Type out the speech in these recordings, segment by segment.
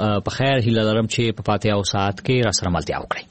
په خیر هیله لرم چې په پاتې او ساعت کې را سره ملتیا وکړئ.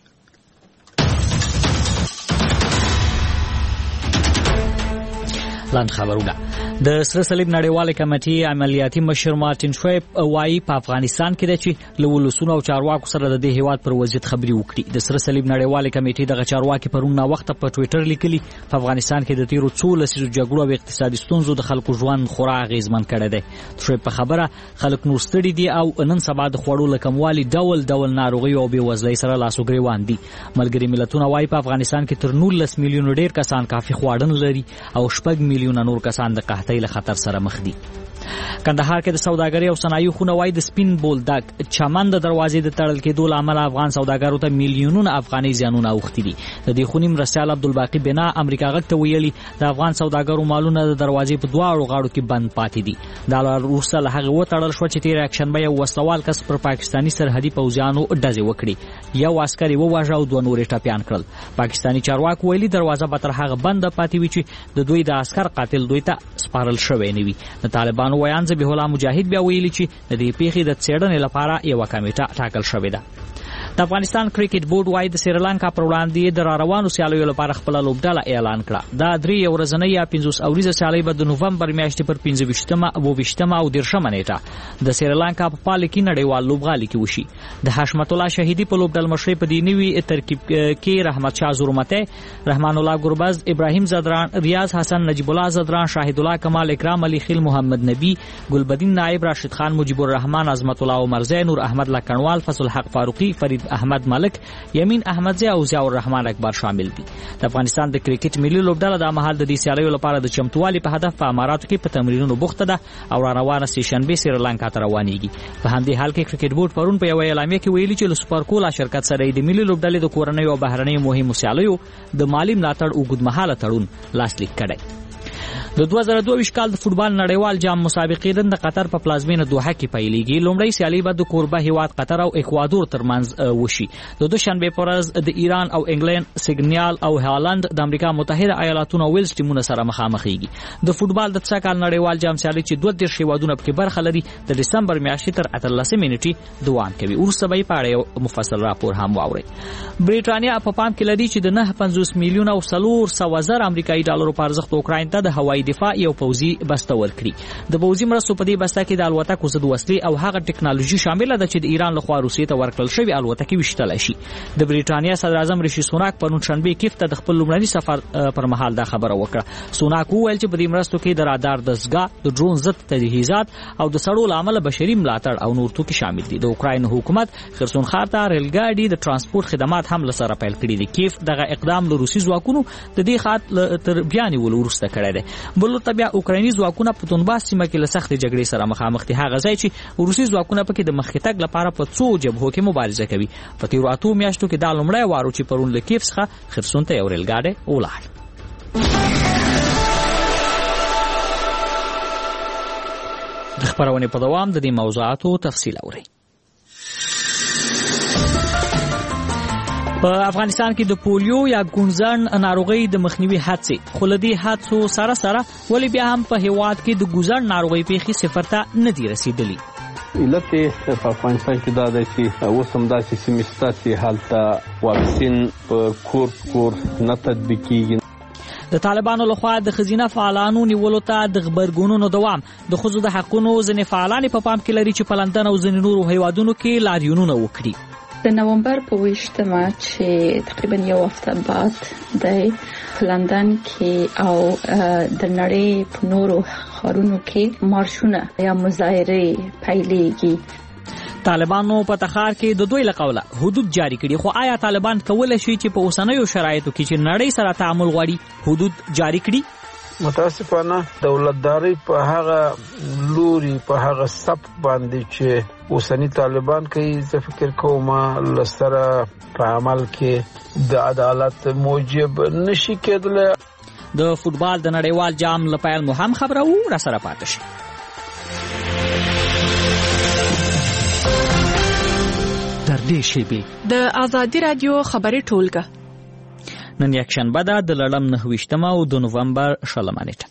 لاندې خبرونه. د سره صلیب نړیوالې کمیټې عملیاتي مشر مارټین شویب وایي په افغانستان کې د چې له ولسونو او چارواکو سره د دې هیواد پر وضعیت خبري وکړي. د سره صلیب نړیوالې کمیټې دغه چارواکي پرون نا وخت په ټوئیټر لیکلي په افغانستان کې د تیرو 2 لسیزو جګړو او اقتصادي ستونزو د خلکو ژوند خورا اغیزمن کړی دی. شویب په خبره خلک نور ستړي دي او نن سبا د خوړو لکموالي ډول ناروغي او بېوزلۍ سره لاس او ګریوان دي. ملګري ملتونه وایي په افغانستان کې تر 19 میلیونو ډیر کسان کافي خواړه لري او 6 میلیونه نور کسان د قحطۍ له خطر سره مخ دي. کندهار کې د سوداګرۍ او صنایعو خونه وایي د سپین بولدک چمن د دروازې د تړل کېدو له امله افغان سوداګرو ته میلیونونه افغاني زیانونه اوښتي دي. د دې خونې مرستیال عبدالباقي بنا امریکا غږ ته ویلي د افغان سوداګرو مالونه د دروازې په دواړو غاړو کې بند پاتې دي. دا وروسته له هغه وتړل شو چې تېره یکشنبه یو وسلوال کس پر پاکستاني سرحدي پوځیانو ډزې وکړي. یو عسکر یې وواژه او 2 نور یې ټپیان کړل. پاکستاني چارواکو ویلي دروازه به تر هغه بنده پاتې وي چې د دوی د عسکر قاتل دوی ته سپارل شوی نه وي. د طالبانو ویان ذبیح الله مجاهد بیا ویلي چې د دې پیښې د څېړنې لپاره یوه کمیټه ټاکل شوې ده. د افغانستان کرکټ بورډ وايي د سریلانکا پر وړاندې د راروانو سیالیو لپاره خپل لوبډله اعلان کړه. دا 3 ورځنۍ یا 50 اوریزه سیالۍ به د نوفمبر میاشتې پر 25مه او 20مه او 30مه نیټه د سریلانکا په پال کې نړیوال لوبغالي کې وشي. د حشمت الله شهیدی په لوبډل مشرۍ په دې نوي ترکیب کې رحمت شاه زورمته، رحمان الله ګربز، ابراهیم زدران، ریاض حسن، نجیب الله زدران، شاهد الله کمال، اکرام علي خیل، محمد نبی، ګلبدین نائب، راشد خان، مجيب الرحمن، عظمت الله عمرزی، نور احمد لکنوال، فضل حق فاروقی، فرید احمد ملک، یمین احمدزی او ضیاء الرحمن اکبر شامل دي. د افغانستان د کرکټ ملي لوبډله د مهال د دې سیالیو لپاره د چمتووالي په هدف په اماراتو کې په تمرینونو بوخته ده او را روانه سیشنبه سریلانکا ته روانېږي. په همدې حال کې کرکټ بورډ پرون په یو اعلامیه کې ویلي چې له سپر کولا شرکت سره د ملي لوبډلې د کورنۍ او بهرنۍ مهمو سیالیو د مالی ملاتړ اوږدمهاله تړون لاسلیک کړی. د 2022 کال د فوتبال نړیوال جام مسابقې نن د قطر په پلازمینه دوحه کې پیلېږي. لومړی سیالي به د کوربه هیواد قطر او اکوادور ترمنځ وشي. د دوشنبه په ورځ د ایران او انګلند، سیګنال او هالند د امریکا متحده ایالاتونو او ویلز ټیمونه سره مخامخېږي. د فوتبال د 2 کال نړیوال جام سیالي چې 32 هیوادونه پکې برخه لري د دسمبر میاشتې تر 18 نیټې دوام کوي. وروسته به په اړه یو مفصل راپور هم واورئ. بریټانیا په پام کې لري چې د 950 میلیونه او 400,000 امریکایي ډالرو په ارزښت اوکراین ته د هوایي دفاع یو پوځي بسته ورکړي. د پوځي مرستو په دې بسته کې د الوتکو ضد وسلې او هغه ټکنالوژي شامله ده چې د ایران لخوا روسیې ته ورکړل شوې الوتکې وشتلی شي. د بریټانیا صدر اعظم ریشي سوناک پرون شنبه کیف ته د خپل لومړني سفر پر مهال دا خبره وکړه. سوناک وویل چې په دې مرستو کې د رادار دستګاه، د ډرون ضد تجهیزات او د سړو له امله بشري ملاتړ او نور توکي شامل دي. د اوکراین حکومت خرسون ښار ته ریلګاډي د ترانسپورت خدمات هم لسره پیل کړي دي. کیف دغه اقدام له روسي ځواکونو د دې خاط تر بیان ولورسته کړی دی. بل بیا اوکرایني ځواکونه په دونباس سیمه کې له سختې جګړې سره مخامخ دي. هغه ځای چې روسي ځواکونه پکې د مخکې تګ لپاره په 2 جبهو کې مبارزه کوي. په تیرو 8 میاشتو کې دا لومړی وارو چې پرون له کیف څخه خرسون ته یو ریلګاډی ولاړ. د خبرونې په دوام د دې موضوعاتو تفصیل اورئ. په افغانستان کې د پولیو یا ګونځن ناروغي د مخنیوي هڅې خو له دې هڅو سره سره ولې بیا هم په هیواد کې د ګونځن ناروغي پیښې صفر ته نه دي رسیدلي. علت په افغانستان کې دا دی چې اوس هم داسې سیمې شته چې هلته واکسین په کور نه تطبیق کېږي. د طالبانو لخوا د ښځینه فعالانو نیولو ته د غبرګونونو دوام. د ښځو د حقونو ځینې فعالان په پام کې لري چې په لندن او ځینې نورو هیوادونو کې لاریونونه وکړي. د نومبر په 20مه چې تقریبا یو هفته بعد د لندن کې او د نړۍ په نورو ښارونو کې مارشونه یا مظاهرې پیلېږي. طالبانو په تخار کې د دوی له قوله حدود جاری کړي. خو آیا طالبان کولی شي چې په اوسنیو شرایطو کې چې نړۍ سره تعامل غواړي حدود جاری کړي؟ متاسفانه دولتداري په هغه لوري په هغه سب باندې چې اوسنی طالبان کوي، زه فکر کوم لسره په عمل کې د عدالت موجب نشي کېدلی. د فوتبال د نړیوال جام لپاره مو هم خبره وو، را سره پاتې شئ. در دې شیبې د آزادي رادیو خبري ټولګه نن یک شنبه ده د لړم 9 او د نوفمبر 16 نیټه.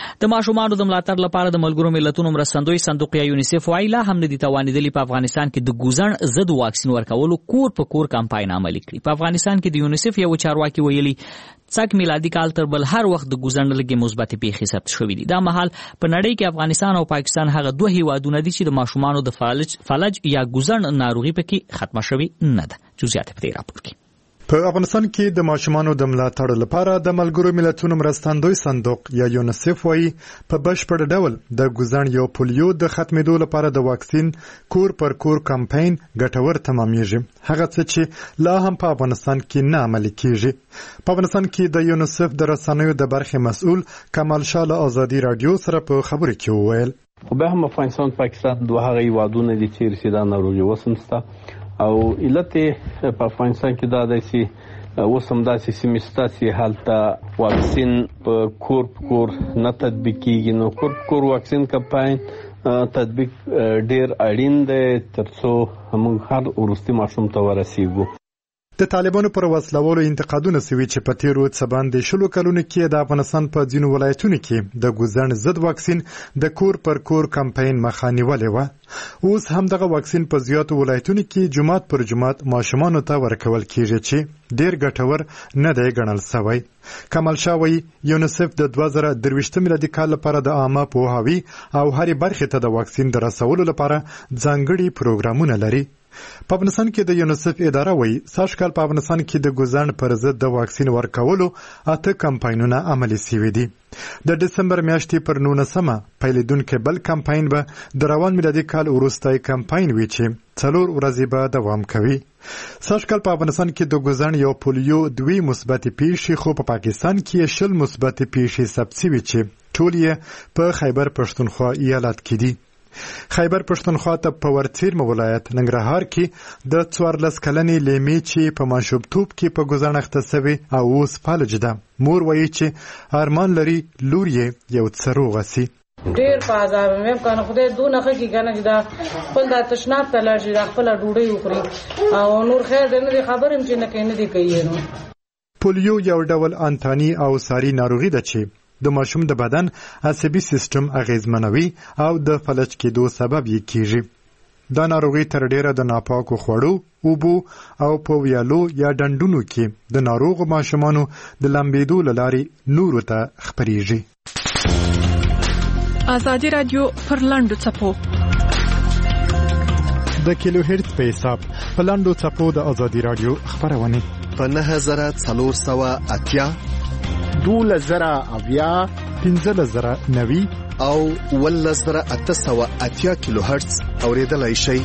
د ماشومانو د ملاتړ لپاره د ملګرو ملتونو مرستندوی صندوق یا یونیسف وايي لا هم ندي توانیدلی په افغانستان کې د ګوزن ضد واکسین ورکولو کور په کور کمپاین عملي کړي. په افغانستان کې د یونیسف یو چارواکي ویلي څک میلادي کال تر بل هر وخت د ګوزن لګي مثبت پیښې ثبت شوې دي. دا مهال په نړۍ کې افغانستان او پاکستان هغه دوه هیوادونه دي چې د ماشومانو د فلج یا ګوزن ناروغي پکې ختمه شوې نه ده. جزئیات په دې راپور کې. په افغانستان کې د ماشومانو د ملاتړ لپاره د ملګرو ملتونو مرستندوی صندوق یا یونیسف وايي په بشپړ ډول د ګوزن یو پولیو د ختمېدو لپاره د واکسین کور پر کور کمپاین ګټور تمامېږي. هغه څه چې لا هم په افغانستان کې نه عملي کیږي. په افغانستان کې د یونیسف د رسنیو د برخې مسؤل کمال شاه له آزادي رادیو سره په خبرو کې وویل خو به هم افغانستان پاکستان دوه هغه هیوادونه دي چې رسیدان ناروغي وسمسته او علت په افغانستان کې دا دی چې وسم داسې سیمستاسي حالت واکسین په کور نه تطبیق کیږي. نو کور واکسین کمپاین تطبیق ډیر اړین دی ترڅو موږ هر ورستي ماشوم ته ورسیږو. د طالبانو پر وسلوالو انتقادونه سوي چې په تیرو څه باندې شلو کلونو کې د افغانستان په ځینو ولایتونو کې د ګوزن ضد واکسین د کور پر کور کمپاین مخه نیولې وه. اوس هم دغه واکسین په زیاتو ولایتونو کې جمعات پر جمعات ماشومانو ته ورکول کیږي چې ډیر ګټور نه دی ګڼل شوی. کمال شاه وایي یونیسف د 2023 میلادي کال لپاره د عامه پوهاوي او هرې برخې ته د واکسین د رسولو لپاره ځانګړي پروګرامونه لري. په افغانستان کې د یونیسف اداره وایي سږ کال په افغانستان کې د ګوزن پر ضد د واکسین ورکولو 8 کمپاینونه عملي شوي دي. د دسمبر میاشتې پر 19مه پیلېدونکی بل کمپاین به د روان میلادي کال وروستی کمپاین وي چې 4 ورځې به دوام کوي. سږ کال په افغانستان کې د ګوزن یو پولیو 2 مثبت پیښې خو په پاکستان کې 10 مثبت پیښې ثبت شوي چې ټول یې په خیبر پښتونخوا ایالت کې دي. خیبر پښتونخوا ته په ورڅیرمه ولایت ننګرهار کې د 14 کلنې لیمې چې په ماشومتوب کې په ګوزن اخته شوې او اوس فلج ده. مور وایي چې ارمان لري لور یې یو څه روغه سي. ډیر په عذاب مې کنه خدای دونه خږي کنه چې دا خپل د تشناب ته لاړ شي خپل ډوډۍ وخوري او نور خیر دې نه خبرم چې نه کینې دي کوي. پولیو یو ډول انتاني او ساري ناروغي ده چې د ماشوم د بدن عصبي سیستم اغیزمنوي او د فلج کېدو سبب یې کیږي. دا ناروغي تر ډیره د ناپاکو خوړو، اوبو او په ویالو یا ډنډونو کې د ناروغو ماشومانو د لمبېدو له لارې نورو ته خپریږي. آزادي رادیو پر لاندو څپو د کیلو هرتز په حساب په لاندو څپو د آزادي رادیو خبرونه په 9480 12,000 15,090 او 1880 کیلو هرتز اوریدلای شي.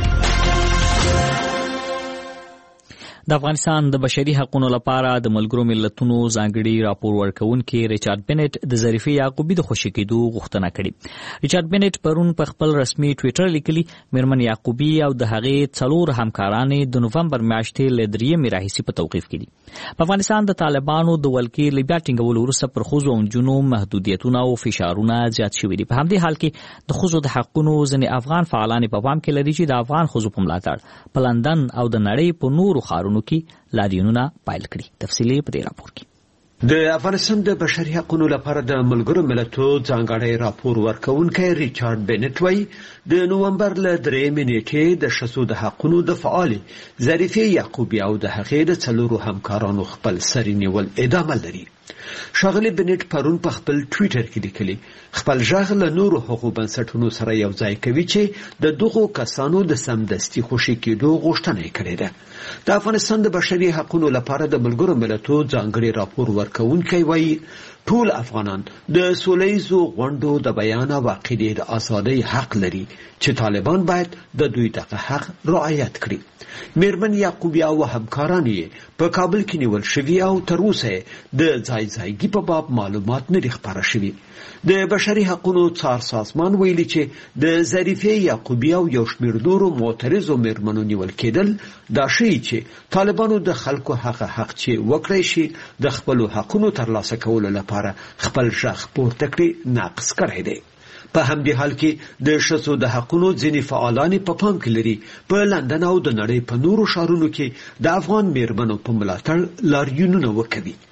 د افغانستان د بشري حقوقو لپاره د ملګرو ملتونو ځانګړي راپور ورکوونکي ریچارډ بنټ د ظریفي یعقوبي د خوشی کېدو غوښتنه کړې. ریچارډ بنټ پرون په خپل رسمي ټوئیټر لیکلي میرمن یعقوبي او د هغې 4 همکارانې د نوفمبر میاشتې له 3 راهیسې په توقیف کې دي. په افغانستان د طالبانو د ولکې له بیا ټینګولو وروسته پر ښځو او نجونو محدودیتونه او فشارونه زیات شوي دي. په همدې حال کې د ښځو د حقوقو ځینې افغان فعالان په پام کې لري چې د افغان ښځو په ملاتړ په لندن او د نړۍ په نورو ښارونو کې لاریونونه پایل کړي. تفصیلي په دې راپور کې. د افغانستان د بشري حقوقو لپاره د ملګرو ملتونو ځانګړی راپور ورکوونکی ریچارډ بنټ وايي د نومبر له 3 نیټې د ښځو د حقوقو د فعال ظریفي یعقوبي او د هغې د 4 همکارانو خپل سري نیول ادامه لري. ښاغلي بنټ پرون په خپل ټوئیټر کې لیکلي خپل ژغ له نورو حقوقو بنسټونو سره یو ځای کوي چې د دغو کسانو د سمدستي خوشي کېدو غوښتنه یې کړې ده. د افغانستان د بشري حقوقو لپاره د ملګرو ملتونو ځانګړي راپور ورکوونکی وایي ټول افغانان د سولهییزو غونډو د بیان او عقیدې د ازادۍ حق لري چې طالبان باید د دوی دغه حق رعایت کړي. میرمن یعقوبی او همکاران یې په کابل کې نیول شوي او تر اوسه د ځایګي په باب معلومات نه خپاره شوي. د بشري حقوقو څار سازمان ویلي چې د ظریفي یعقوبی او یو شمېر نورو معترضو میرمنو نیول کېدل دا ښیي چې طالبانو د خلکو هغه حق چې وکړی شي د خپلو حقونو ترلاسه کولو لپاره خپل ژغ پورته کړي ناقص کړی دی. په همدې حال کې د ښځو د حقوقو ځینې فعالان په پام کې لري په لندن او د نړۍ په نورو ښارونو کې د افغان میرمنو په ملاتړ لاریونونه وکوي.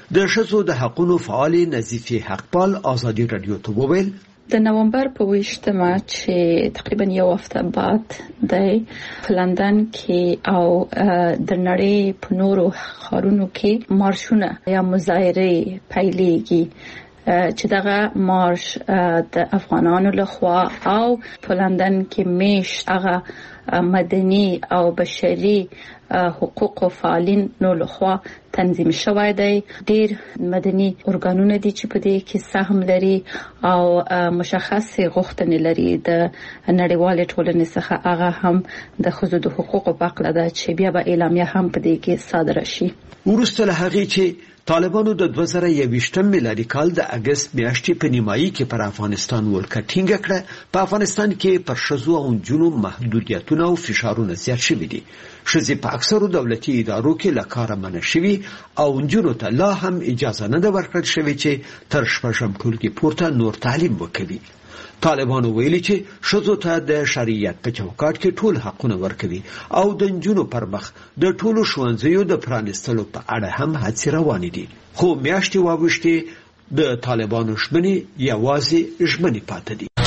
د ښځو د حقوقو فعال نظیفه حقپال ازادي رادیو ته وویل د نومبر په 28مه چې تقریبا یو هفته بعد د لندن کې او د نړۍ په نورو ښارونو کې مارشونه یا مظاهره پیلېږي چې دغه مارش د افغانانو لخوا او په لندن کې میشت هغه مدني او بشري حقوق فعالین نو لخوا تنظیم شوی دی. ډیر مدني ارګانونه دي چې په دې کې سهم لري او مشخصه غوښتنې لري د نړیوال ټولنې څخه. هغه هم د ښځو د حقوقو په اړه ده چې بیا به اعلامیه هم په دې کې صادره شي. ورسته له هغه چې طالبانو د 2021 میلادي کال د اگست میاشتې په نیمایي کې پر افغانستان ولکه ټینګه کړه، په افغانستان کې پر ښځو او نجونو محدودیتونه او فشارونه زیات شوي دي. ښځې په اکثرو دولتي ادارو کې له کاره منع شوي او نجونو ته لا هم اجازه نه ده ورکړل شوې چې تر 6 ټولګي پورته نور تعلیم وکړي. طالبانو ویلي چې ښځو ته د شریعت په چوکاټ کې ټول حقونه ورکوي او د نجونو پر مخ د ټولو ښوونځیو د پرانیستلو په اړه هم هڅې روانې دي. خو میاشتې واوښتې د طالبانو ژمنې یوازې ژمنې پاتې دي.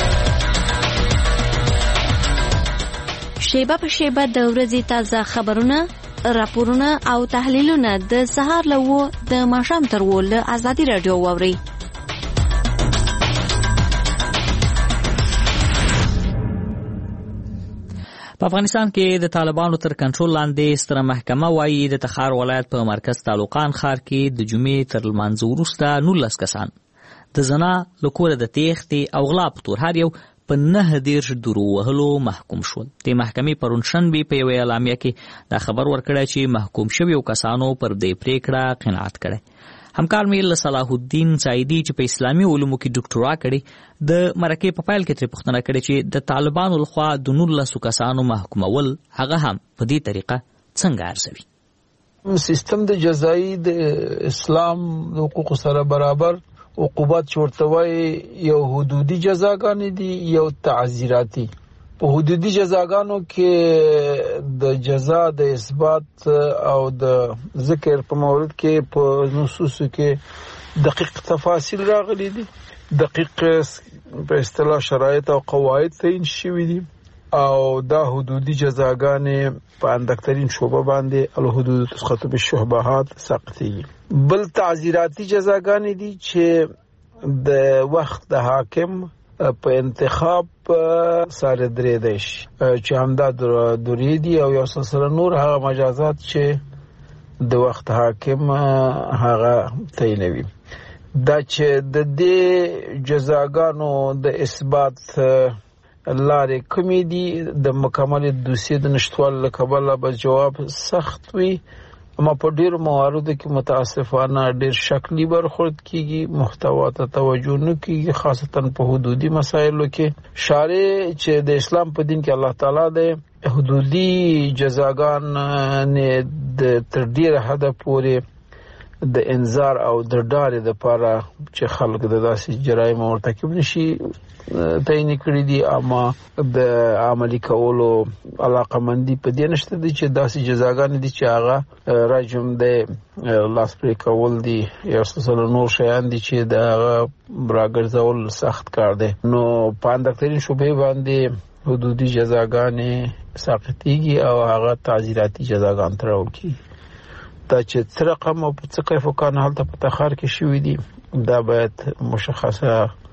شیبه په شیبه د ورځې تازه خبرونه، راپورونه او تحلیلونه د سهار له 9 د ماښام تر 10 له ازادي رادیو واوري. په افغانستان کې د طالبانو تر کنټرول لاندې ستره محکمه وايي د تخار ولایت په مرکز تعلقان ښار کې د جمعې تر لمانځه وروسته 19 کسان د زنا له کوره د تېښتې او غلا په تور هر یو په 9 دورو وهلو محکوم شول. د محکمې پرون شنبه په یو اعلامیه کې دا خبر ورکړی چې محکوم شویو کسانو پر دې پریکړه قناعت کړي. همکار مې صلاح الدین سعیدی چې په اسلامي علومو کې ډاکټرا کړي د مرکې په فایل کې تر پوښتنه کړې چې د طالبانو لخوا د 19 کسانو محکومول هغه هم په دې طریقه څنګه ارزوي. سیستم د جزایی د اسلام د حقوقو سره برابر عقوبات چورتوي یو حدودي جزاګانې دي یو تعزیراتی. په حدودي جزاګانو کې د جزا د اثبات او د ذکر په مورد کې په نصوصو کې دقیق تفاصیل راغلي دي، دقیق په اصطلاح شرایط او قواعد تعیین شوي دي او دا حدودي جزاګانې په اندکترین شعبه باندې الحدود تسقط بالشبهات ساقطي. بل تعزیراتی جزاګانې دي چې د وخت د حاکم په انتخاب سره درې دي چې همدا دورې دي او یو سلسله نور هغه مجازات چې د وخت حاکم هغه تعینوي. دا چې د دې جزاګانو د اثبات لارې کومې دي د مکمل دوسیې د نشټوالي له کبله به جواب سخت وي، اما په ډیرو مواردو کې متاسفانه ډیر شکلی برخورد کیږي، محتوا ته توجه نه کیږي، خاصتا په حدودي مسایلو کې. شارع چې د اسلام په دین کې الله تعالی د حدودي جزاګان نه د تر ډیره حد پورې د انذار او د ډارې لپاره چې خلک د داسې جرایم مرتکب نشي تعین کړی دي، اما د عملی کولو علاقمندي په دې نشته دي چې داسې جزاګانې دي چې هغه رجم د لاس پرې کول دي یا سلسله نور شیان دي چې د راګرځول سخت کار دی. نو په اندکترین شوبې باندې حدودي جزاګانې ساقطيږي او هغه تعزیراتی جزاګان ترول کی. دا چې څه رقم او څه کیف وکړ حالت په تخار کې شوې دي دا باید مشخصه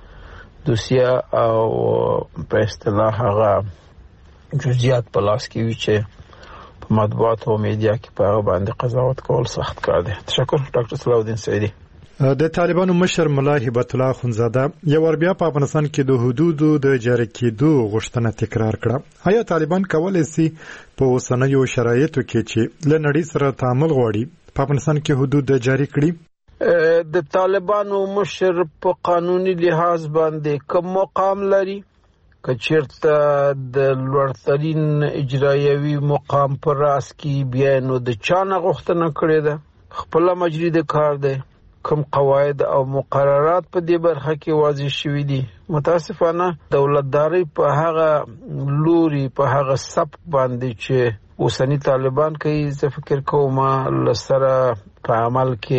دوسیه او په اصطلاح هغه جزئیات په لاس کې وي چې په مطبوعات او میډیا کې په هغه باندې قضاوت کول سخت کار دی. تشکر ډاکټر صلاح الدین سعیدی. د طالبانو مشر ملا هبت الله خنزاده یو ور بیا په افغانستان کې د حدودو د جاری کېدو غوښتنه تکرار کړه. آیا طالبان کولای شي په اوسنیو شرایطو کې چې له نړۍ سره تعامل غواړي په افغانستان کې حدود جاری کړي؟ د طالبانو مشر په قانوني لحاظ باندې کوم مقام لري؟ کچیرته د لوړترین اجرایوي مقام پر راس کې بیا نو د چانه غوښتنه کړې ده، خپل مجری د کار دی، کوم قواعد او مقررات په دې برخه کې واضح شوي دي. متاسفانه دولتداري په هغه لوري په هغه سب باندې چې اوسنی طالبان کوي، زه فکر کوم لسره په عمل کې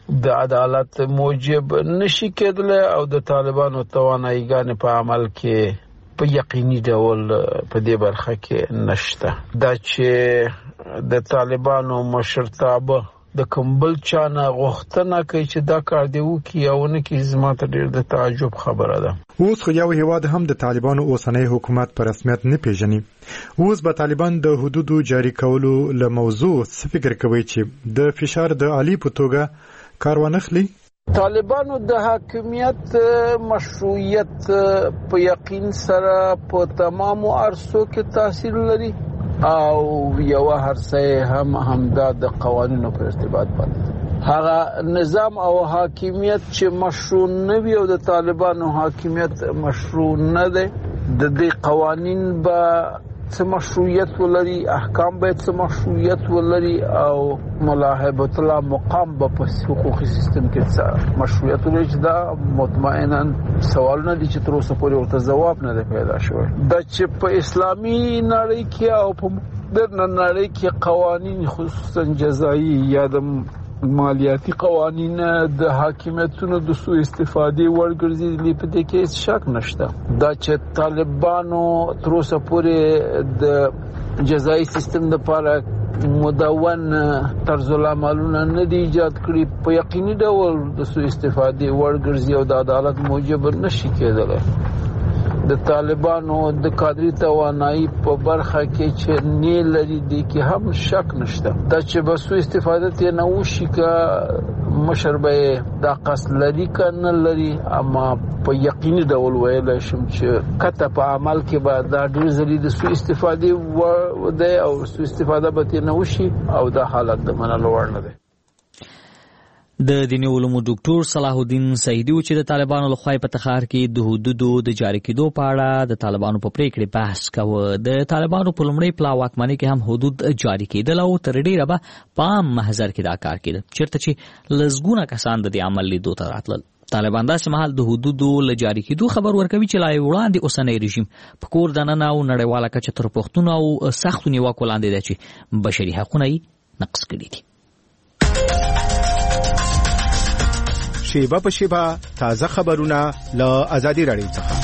د عدالت موجب نشي کېدلی او د طالبانو تواناییګانې په عمل کې په یقیني ډول په دې برخه کې نشته. دا چې د طالبانو مشرتابه د کمبل چانه غوښتنه کوي چې دا کار دی وکړي او نه کې زما ته ډېر د تعجب خبره ده. اوس خو یو هیواد هم د طالبانو اوسنی حکومت په رسمیت نه پیژني. اوس به طالبان د حدودو جاری کولو له موضوع څه فکر کوي چې د فشار د عالی په توګه کار وانخلي؟ طالبانو د حاکمیت مشروعیت په یقین سره په تمامو عرصو کې تاثیر لري او یو هرڅه همدا د قوانینو په ارتباط باندې هغه نظام او حاکمیت چې مشروع نه وي او د طالبانو حاکمیت مشروع نه ده د دې قوانین به څه مشروعیت ولري احکام به څه مشروعیت ولري او ملاحظه الله مقام به په حقوقي سیستم کې څه مشروعیت ولري چې دا مطمئنا سوالونه دي چې تر اوسه پورې ورته ځواب نه پیدا شوی. دا چې په اسلامي نړۍ کې او په مدرن نړۍ کې قوانین خصوصا جزایی یا د مالیاتي قوانین د حاکمیتونو د سوء استفادې ورګرځېدلي په دې کې هیڅ شک نشته. دا چې طالبانو تر اوسه پورې د جزایی سیستم لپاره مدون طرز العملونه نه دي ایجاد کړي په یقیني ډول د سوء استفادې ورګرځي او د عدالت موجب نشي کېدلی. د طالبانو د کادري توانایي په برخه کې چې نه لري دي کې هم شک نشته. دا چې به سوء استفاده ته نه وشي که مشربه دا قصد لري که نه لري اما په یقیني ډول ویلی شم چې کته په عمل کې به دا ډېر ځلې د سوء استفادې دی او سوء استفاده به ته نه وشي او دا حالت د منلو وړ نه دی. د دیني علومو ډاکټر صلاح الدین سعیدي چې د طالبانو لخوا په تخار کې د حدودو د جاری کېدو په اړه د طالبانو په پریکړې بحث کاوه. د طالبانو په لومړي پلا واکمنۍ کې هم حدود جاری کېدل او تر ډیره به په محضر کې دا کار کېده چېرته چې لسګونه کسان د دې عمل لیدو ته راتلل. طالبان داسې مهال د حدودو له جاری کېدو خبر ورکوي چې لا وړاندې اوسنی رژیم په کور دننه او نړیواله کچه تر پوښتنو او سختو نیوکو لاندې ده چې بشري حقونه یې نقض کړي دي. شیبه په شیبه تازه خبرونه له ازادي راډیو څخه.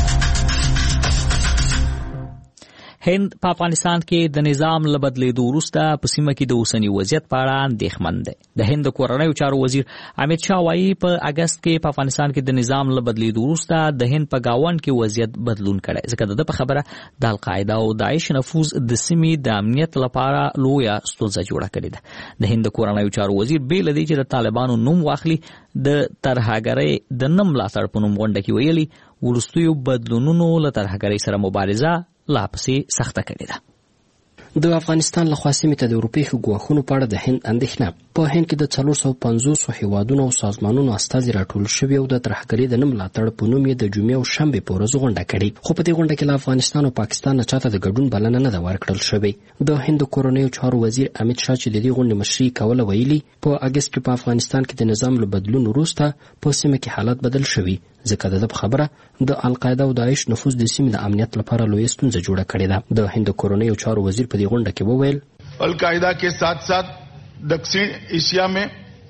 هند په افغانستان کې د نظام له بدلیدو وروسته په سیمه کې د اوسني وضعیت په اړه اندېښمن دی. د هند د کورنیو چارو وزیر امیت شاه وایي په اګست کې په افغانستان کې د نظام له بدلیدو وروسته د هند په گاوند کې وضعیت بدلون کړی ځکه د په خبره د القاعده او داعش نفوذ د سیمې د امنیت لپاره لویه ستونزه جوړه کړې ده. د هند د کورنیو چارو وزیر بیل دی چې د طالبانو نوم واخلي د ترهګرۍ د نه ملاتړ په نوم غونډه کې ویلي وروستیو بدلونونو له ترهګرۍ سره مبارزه لا پسې سخته کړې ده. د افغانستان له خوا سیمې ته د اروپایي ګواښونو په اړه د هند اندېښنه په هند کې د 450 هیوادونو او سازمانونو استازي راټول شوي او د ترهګرۍ د نه ملاتړ په نوم یې د جمعې او شنبې په ورځ غونډه کړې خو په دې غونډه کې له افغانستان او پاکستان نه چاته د ګډون بلنه نه ده ورکړل شوې. د هند کورنیو چارو وزیر امیت شاه چې د دې غونډې مشري کوله ویلي په اګست کې په افغانستان کې د نظام له بدلون وروسته په سیمه کې حالت بدل شوی ځکه د خبره د القاعده او داعش نفوذ د سیمې د امنیت لپاره لوی ستونزه جوړه کړې ده. د هند کورنیو چارو وزیر په دې غونډه کې وویل القاعده के साथ साथ दक्षिण एशिया में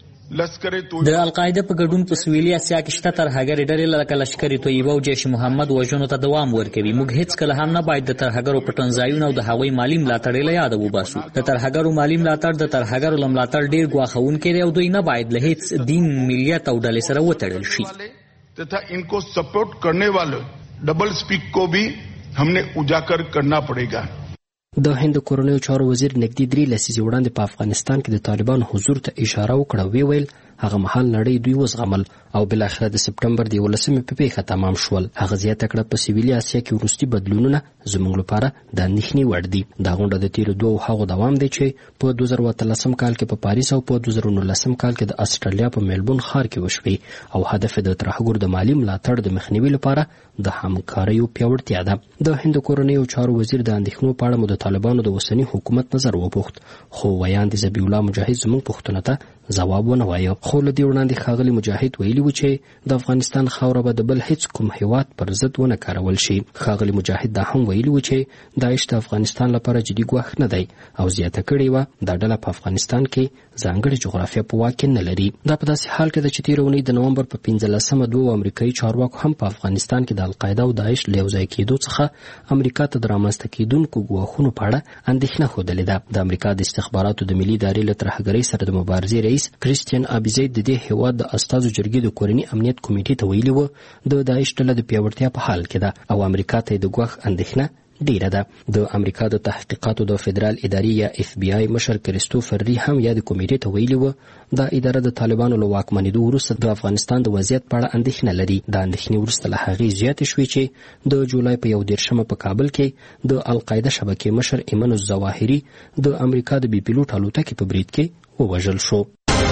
د القاعده په ګډون په سویلي اسیا کې شته ترهګرې ډلې لکه لشکر طیبه او جیش محمد وژنو ته دوام ورکوي. موږ هیڅ کله هم نه باید د ترهګرو پټنځایونه او د هغوی مالی ملاتړ له یاده وباسو. د ترهګرو مالی ملاتړ د ترهګرو ملاتړ ډیر ګواښونکی دی او دوی نه باید له هیڅ دین ملیت او ډلې سره وتړل شي. तथा इनको सपोर्ट करने वाले डबल स्पीक को भी हमने उजागर करना पड़ेगा. د هند کورنیو چارو وزیر نږدې 3 لسیزې وړاندې په افغانستان کې د طالبانو حضور ته اشاره وکړه. ویل هغه مهال نړۍ دوی وزغمل او بل اخر د سپټمبر د 11مې په پیښه تمام شول. هغه زیاته کړه په سویلي اسیا کې وروستي بدلونونه زموږ لپاره د اندېښنې وړ دي. دا غونډه د تیر 2 هغو دوام دی چې په 2013 کال کې په پاریس او په 2019 کال کې د استرالیا په میلبورن ښار کې وشوي او هدف د ترهګرو د مالی ملاتړ د مخنیوي لپاره د همکاریو پیاوړتیا ده. د هند کورنیو چارو وزیر د اندېښنو په اړه د طالبانو د اوسني حکومت نظر وپوښت خو ویاند ذبیح الله مجاهد زموږ پوښتنه ته ځواب ونه وایه. خو له دې وړاندې ښاغلي مجاهد ویلي و چې د افغانستان خاوره به د بل هیڅ کوم هیواد پر ضد ونه کارول شي. ښاغلي مجاهد دا هم ویلي و چې داعش د افغانستان لپاره جدي ګواښ نه دی او زیاته کړې وه دا ډله په افغانستان کې ځانګړې جغرافیه په واک کې نه لري. دا په داسې حال کې ده چې تېره اونۍ د نومبر په 15 دوه امریکایي چارواکو هم په افغانستان کې د القاعده او داعش له یوځای کېدو څخه امریکا ته د رامنځته کېدونکو ګواښونو په اړه اندېښنه ښودلې ده. د امریکا د استخباراتو د ملي ادارې له ترهګرۍ سره د مبارزې رئیس کریسټین ابیزید د دې هېواد د استازو جرګې د کورني امنیت کمیټې ته ویلي و د داعش ډله د پیاوړتیا په حال کې ده او امریکا ته د ګواښ اندېښنه ډیره ده. د امریکا د تحقیقاتو د فدرال ادارې یا اف بی آی مشر کریستوفر ری هم یا د کمیټې ته ویلي و دا اداره د طالبانو له واکمنېدو وروسته د افغانستان د وضعیت په اړه اندېښنه لري. دا اندېښنې وروسته له هغې زیاتې شوې چې د جولای په 21 په کابل کې د القاعده شبکې مشر ایمن الظواهري د امریکا د بي پیلوټ الوتکې په برید کې ووژل شو.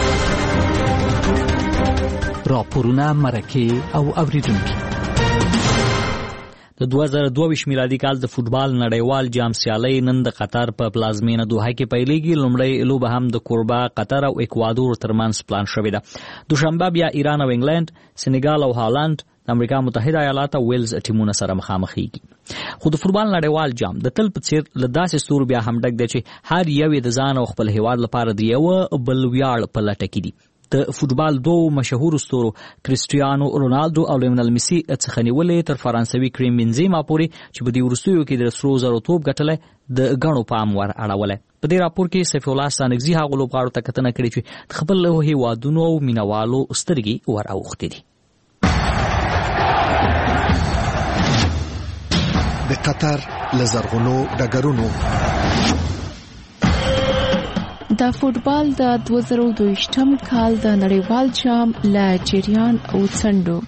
راپورونه، مرکې او اوریدونکي. د 2022 میلادي کال د فوټبال نړیوال جام سیالۍ نن د قطر په پلازمینه دوحه کې پیلېږي. لومړی لوبه هم د کوربه قطر او اکوادور ترمنځ پلان شوې ده. دوشنبه بیا ایران او انګلند، سنګال او هالند د امریکا متحده ایالات او ویلز ټیمونه سره مخامخېږي. خو د فوټبال نړیوال جام د تل په څیر له داسې ستورو بیا هم ډک دی چې هر یو یې د ځان او خپل هیواد لپاره د یوه بل ویاړ په لټه کې دي. د فوټبال دوه مشهور ستورو کریسټیانو رونالدو او لیونل میسی څخه نیولې تر فرانسوي کریم بنزیما پورې چې په دې وروستیو کې د سرو زرو توپ ګټلی د غنو پام ور اړولی. په دې راپور کې سیف الله سانګزي هغه لوبغاړو ته کتنه کړې چې د خپل هیوادونو او مینوالو سترګې ور اوښتې دي. د قطر له زرغونو ډګرونو د فوټبال د 2022 کال د نړیوال جام له جریان او څنډو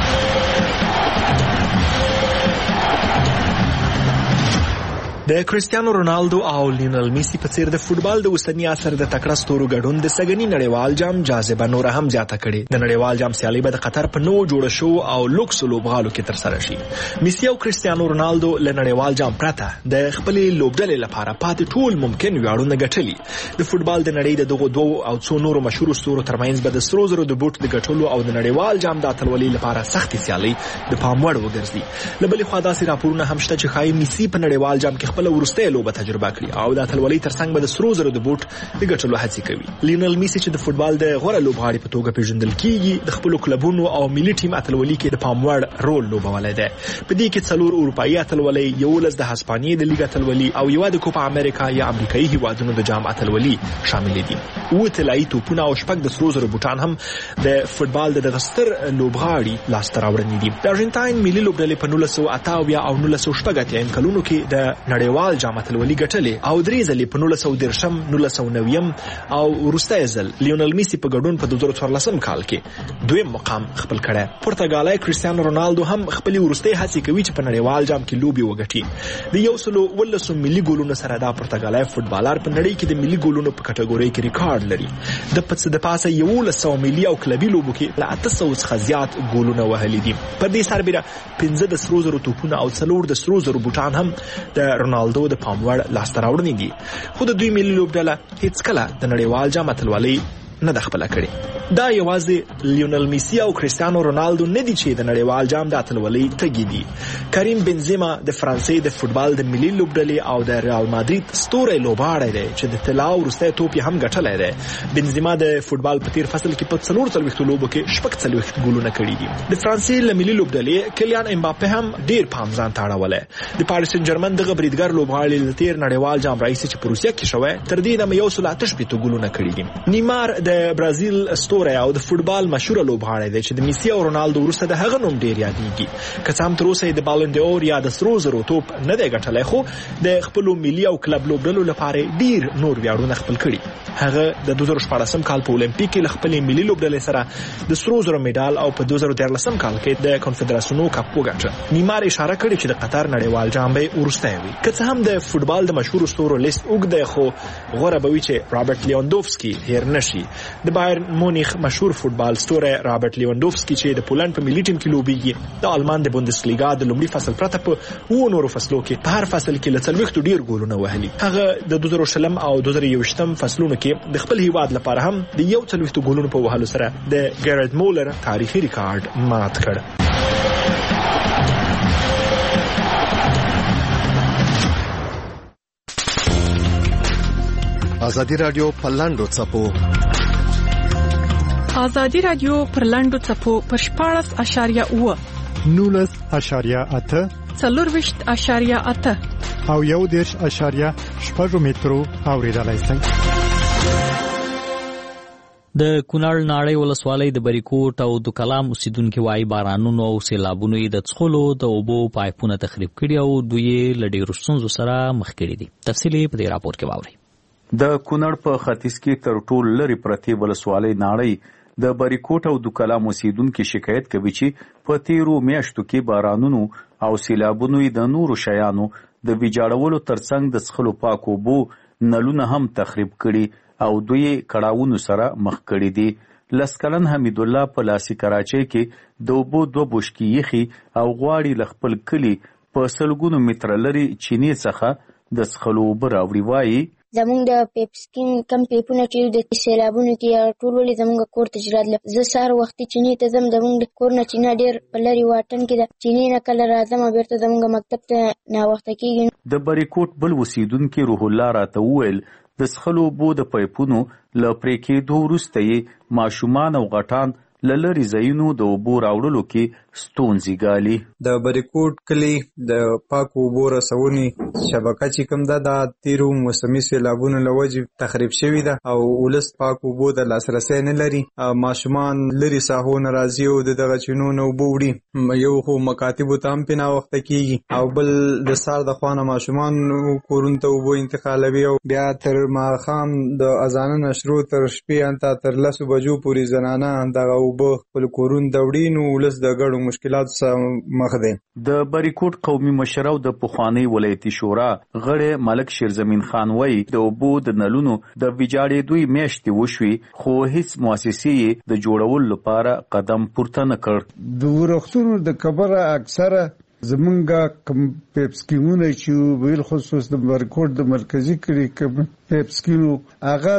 د کریسټیانو رونالدو او لیونل میسی په څیر د فوټبال د اوسنی عصر د تکړه ستورو ګډون د سږني نړیوال جام جاذبه نور هم زیاته کړې. د نړیوال جام سیالي به د قطر په نوو جوړ شو او لوکس لوبغالو کې ترسره شي. میسی او کریسټیانو رونالدو له نړیوال جام پرته د خپل لوبډلې لپاره پاتې ټول ممکن ویاړونه ګټلي. د فوټبال د نړۍ د دغو دوه او څو نورو مشهور ستورو ترمنځ به د سرو زرو د بوټ د ګټلو او د نړیوال جام د اتلولۍ لپاره سختې سیالي د پام وړ وګرځي. له بلې خوا داسې راپورونه هم شته چې ښایي میسی په نړیوال جام کې خپل وروستۍ لوبه تجربه کړي او د اتلولۍ ترڅنګ به د سرو زرو د بوټ د ګټلو هڅې کوي. لیونل میسی چې د فوټبال د غوره لوبغاړي په توګه پیژندل کیږي د خپل کلبونو او ملي ټیم اتلولۍ کې د پام وړ رول لوبولی دی. په دې کې 4 اروپایي اتلولۍ، 11 د هسپانیې د لیګ اتلولۍ او یو د کوپا امریکا یا امریکایي هیوادونو د جام اتلولۍ شامل دي. 8 طلایي توپونه او 6 د سرو زرو بوټان هم د فوټبال د دغستر لوبغاړي لاسته راوړنې دي. د ارجنټاین ملي لوبډلې په 1988 او 1980 کلونو کې د نړیوال جام اتلولۍ ګټلې او 3 ځلې په 1910 1990 او وروستی ځل لیونل میسی په ګډون په 2014 کال کې دویم مقام خپل کړی. پرتګالای کریسټیانو رونالدو هم خپل وروستۍ هڅې کوي چې په نړیوال جام کې لوبي وګټي. د 119 ملي ګولونو سره دا پرتګالای فوټبالر په نړۍ کې د ملي ګولونو په کټګورۍ کې ریکارډ لري. د پاسه 1100 ملي او کلبي لوبو کې له 800 څخه زیات ګولونه وهلي دي. په دې سربېره 15 د سرو زرو توپونه او 4 د سرو زرو بوټان هم د رونالدو د پام وړ لاسته راوړنې دي. خو د دوی ملي لوبډله هیڅ کله د نړیوال جام اتلولۍ نه ده خپله کړې. دا یوازې لیونل میسی او کریسټیانو رونالدو نه دي چې د نړیوال جام د اتلولۍ تږي دي. کریم بنزیما د فرانسې د فوټبال د ملي لوبډلې او د ریال مادرید ستوری لوبغاړی دی چې د طلا وروستی توپ یې هم ګټلی دی. بنزیما د فوټبال په تیر فصل کې په 44 لوبو کې 46 ګولونه کړي دي. د فرانسې له ملي لوبډلې کلیان امباپه هم ډیر پام ځان ته اړولی. د پاریس سن جرمن دغه بریدګر لوبغاړی د تیر نړیوال جام راهیسې چې په روسیه کې شوی تر دې دمه 188 ګولونه کړي دي. نیمار د برازیل ستوری او د فوټبال مشهور لوبغاړی دی چې د میسی او رونالدو وروسته د هغه نوم ډیر یادېږي. که څه هم تر اوسه یې د بالون ډور یا د سرو زرو توپ نه دی ګټلی، خو د خپلو ملي او کلب لوبډلو لپاره ډیر نور ویاړونه خپل کړي. هغه د 2014 کال په اولمپیک کې له خپلې ملي لوبډلې سره د سرو زرو میډال او په 2013 کال کې د کنفدراسیونو کپ وګټه. نیمار اشاره کړې چې د قطر نړیوال جام به وروستی وي. که څه هم د فوټبال د مشهور ستورو لیست اوږد دی، خو غوره به وي چې رابرټ لیواندوفسکي هیر نشي. د بایرن مونیخ مشهور فوټبال ستوری رابرټ لیواندوفسکي چې د پولند په ملي ټیم کې لوبیږي، د آلمان د بوندسلیګا د لومړي فصل پرته په نورو فصلو کې په هر فصل کې له 40 ډیر ګولونه وهلي. هغه د 2020 او 2021 فصلونو کې کې د خپل هیواد لپاره هم د 41 ګولونو په وهلو سره د ګیرډ مولر تاریخي ریکارډ مات کړ. ازادي رادیو په لاندو څپو ازادي رادیو پر لاندو څپو پر 14.8 19.8 40.8 او 1.6 مترو اوریدلای شئ. د کونړ ناړۍ ولسوالۍ د بریکوټ او د کلام اوسیدونکو وايي بارانونو او سیلابونو د څخلو د اوبو پایپونه تخریب کړي او دوی له ډېرو ستونزو سره مخ کړي دي. تفصیل په دې راپور کې واورئ. د کونړ په ختیځ کې تر ټولو لرې پرتې ولسوالۍ ناړۍ د بریکوټ او د کلام اوسیدونکو شکایت کوي چې په تیرو میاشتو کې بارانونو او سیلابونو د نورو شیانو د ویجاړولو ترڅنګ د څښلو پاکو اوبو نلونه هم تخریب کړي او دوی کړاوونو سره مخ کړي دي. لسکلن حمید الله په لاسي کراچۍ کې د اوبو 2 بوشکې یخي او غواړي ل خپل کلی په سلګونو متر لري چینی څخه د څښلو اوبه راوړي. وایي زمونږ د پیپسکین کم پیپونه چې د سیلابونو کې ټول ولې زمونږ کور ته جرات زه سهار وختي چینی ته ځم. زمونږ د کور نه چینه ډېر په لرې واټن کې ده. چینی نه کله راځم او بیرته زمونږ مکتب ته ناوخته کېږي. د بریکوټ بل اوسیدونکي روح الله راته وویل د څښلو اوبو د پایپونو له پرې کېدو وروسته یې ماشومان او غټان له لرې ځایونو د اوبو راوړلو کې ستونزې ګالي. د بریکوټ کلي د پاکو اوبو رسونې شبکه چې کوم ده د تیرو موسمي سیلابونو له وجې تخریب شوې ده او ولس پاکو اوبو د لاسرسی نه لري. ماشومان لرې ساحو نه راځي او د دغه چینو نه اوبه وړي. یو خو مکاتبو ته هم پې ناوخته کېږي او بل د سهار د خوا نه ماشومان کورونو ته اوبه انتقالوي او بیا تر ماښام د اذانه نه شروع تر شپې تر 10 بجو پورې زنانه دغه اوبه خپل کورونو ته وړي. نو ولس د ګډو مشکلات سره مخ دی. د بریکوټ قومي مشر او د پخوانی ولایتي شورا غړی ملک شیرزمین خان وایي د اوبو د نلونو د ویجاړېدو میاشتې وشوي خو هیڅ مؤسسې د جوړولو لپاره قدم پورته نه کړ. د ورښتونو د کبره اکثره زمونږ کم پیپسکیمونه چې ویل خصوص د بریکوټ د مرکزی کلی کم پیپسکینو هغه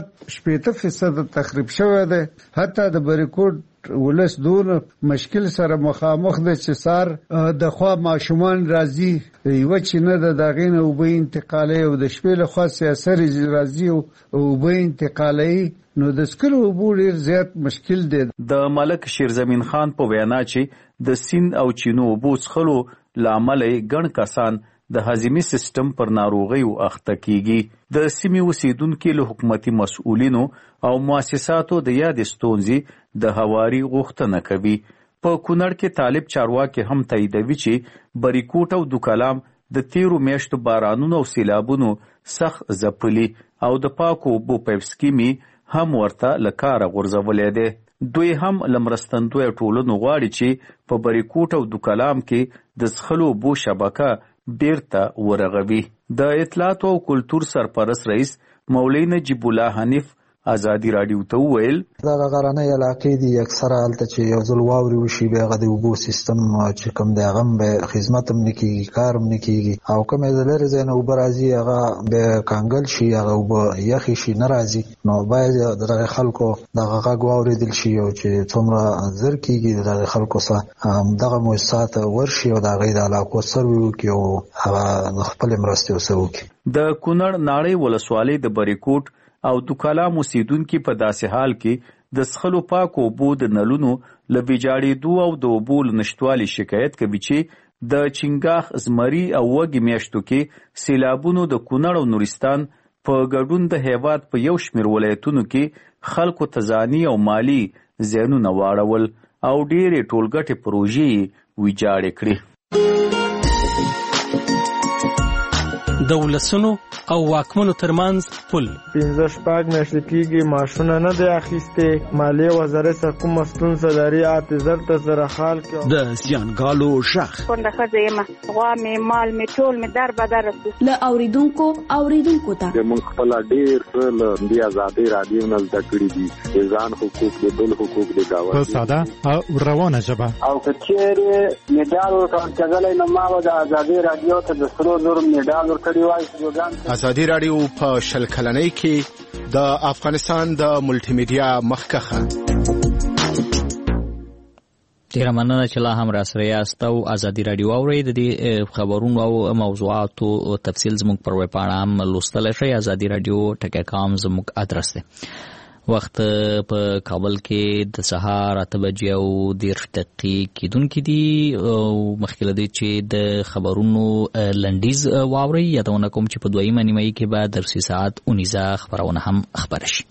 80% تخریب شوی دی. حتی د بریکوټ ولس دون مشکل سره مخامخ ده چې سار د خوا ماشومان راځي یو چې نه د داغین او به انتقالي او د شپې له خوا سیاسر راځي او به انتقالي نو د سکلو اوبو ډیر زیات مشکل دی. د ملک شیرزمین خان په وینا چې د سیند او چینو اوبو څخلو لامل ګڼ کسان د هضمي سیستم پر ناروغیو اخته کیږي. د سیمې اوسیدونکو له حکومتي مسؤلینو او مؤسساتو د یاد ستونزې د هواري غوښتنه کوي. په کونړ کې طالب چارواکي هم تاییدوي چې بریکوټ او د کلام د تیرو میاشتو بارانونو او سیلابونو سخت ځپلي او د پاکو اوبو پیپسکیمي هم ورته له کاره غورځولی دی. دوی هم لمرستندوی ټولنو غواړي چې په بریکوټ او د کلام کې د څښلو اوبو شبکه بیرته ورغوي. د اطلاعات او کلتور سرپرست رئیس مولوی نجیب الله حنیف ازادي رادیو ته وویل دا غرانه علاقې دي اکثره حالت چې یو ځل واوري وشي بیا غو د اوبو سیستم چې کوم دی هغه به خدمت هم نکېږي کار هم نکېږي او کوم ځلره زنه اوبه راځي هغه به کانګل شي هغه اوبه یخي شي ناراضي. نو باید دغه خلکو دغه غږ واوریدل شي او چې څومره زر کېږي دغه خلکو سره دغه مؤسسات ورشي او دغه د علاقو سروي وکړي او هغه خپل مرسته وکړي. د کونړ ناړۍ ولسوالۍ د بریکوټ او د کلام اوسیدونکو په داسې حال کې د څښلو پاکو اوبو د نلونو له ویجاړېدو او د اوبو له نشتوالي شکایت کوي چې د چنګاخ زمري او وږي میاشتو کې سیلابونو د کونړ او نورستان په ګډون د هیواد په یو شمېر ولایتونو کې خلکو ته ځاني او مالی زیانونه واړول او ډېرې ټولګټې پروژې ویجاړې کړې. د ولسونو او واکمنو ترمنځ پل 15 میاشتې کېږي معاشونه نه دی اخیستې. مالیې وزارت څخه کومه ستونزه لري اعتذار ته سره حال کې د زیانګالو شخ کونډه ښځه یم غوا مې مال مې ټول مې در بدر له اوریدونکو ته موږ خپل ډېر څه له دې ازادي رادیو نه زده کړي دي ځان حقوق دي بل حقوق دي دا په ساده او روانه ژبه او کچېره میډال ورکړل نو ما د ازادي رادیو ته د 100 میډال ورکړی وای. ازادي رادیو په شل کلنۍ کې د افغانستان د ملټي میډیا مخکخه ډیره مننه چې لا هم را سره یاست او ازادي رادیو اورئ. د دې خبرونو او موضوعاتو تفصیل زموږ پر ویب پاڼه هم لوستلی شئ. ازادي رادیو ټکی.com زموږ ادرس دی. وخت په کابل کې د سهار 8 بجې او 10 دقیقې کېدونکي دي. مخکې له دې چې د خبرونو لنډیز واورئ، یادونه کوم چې په دویمه نیمایي کې به درسي ساعت 19 خبرونه هم خپره شي.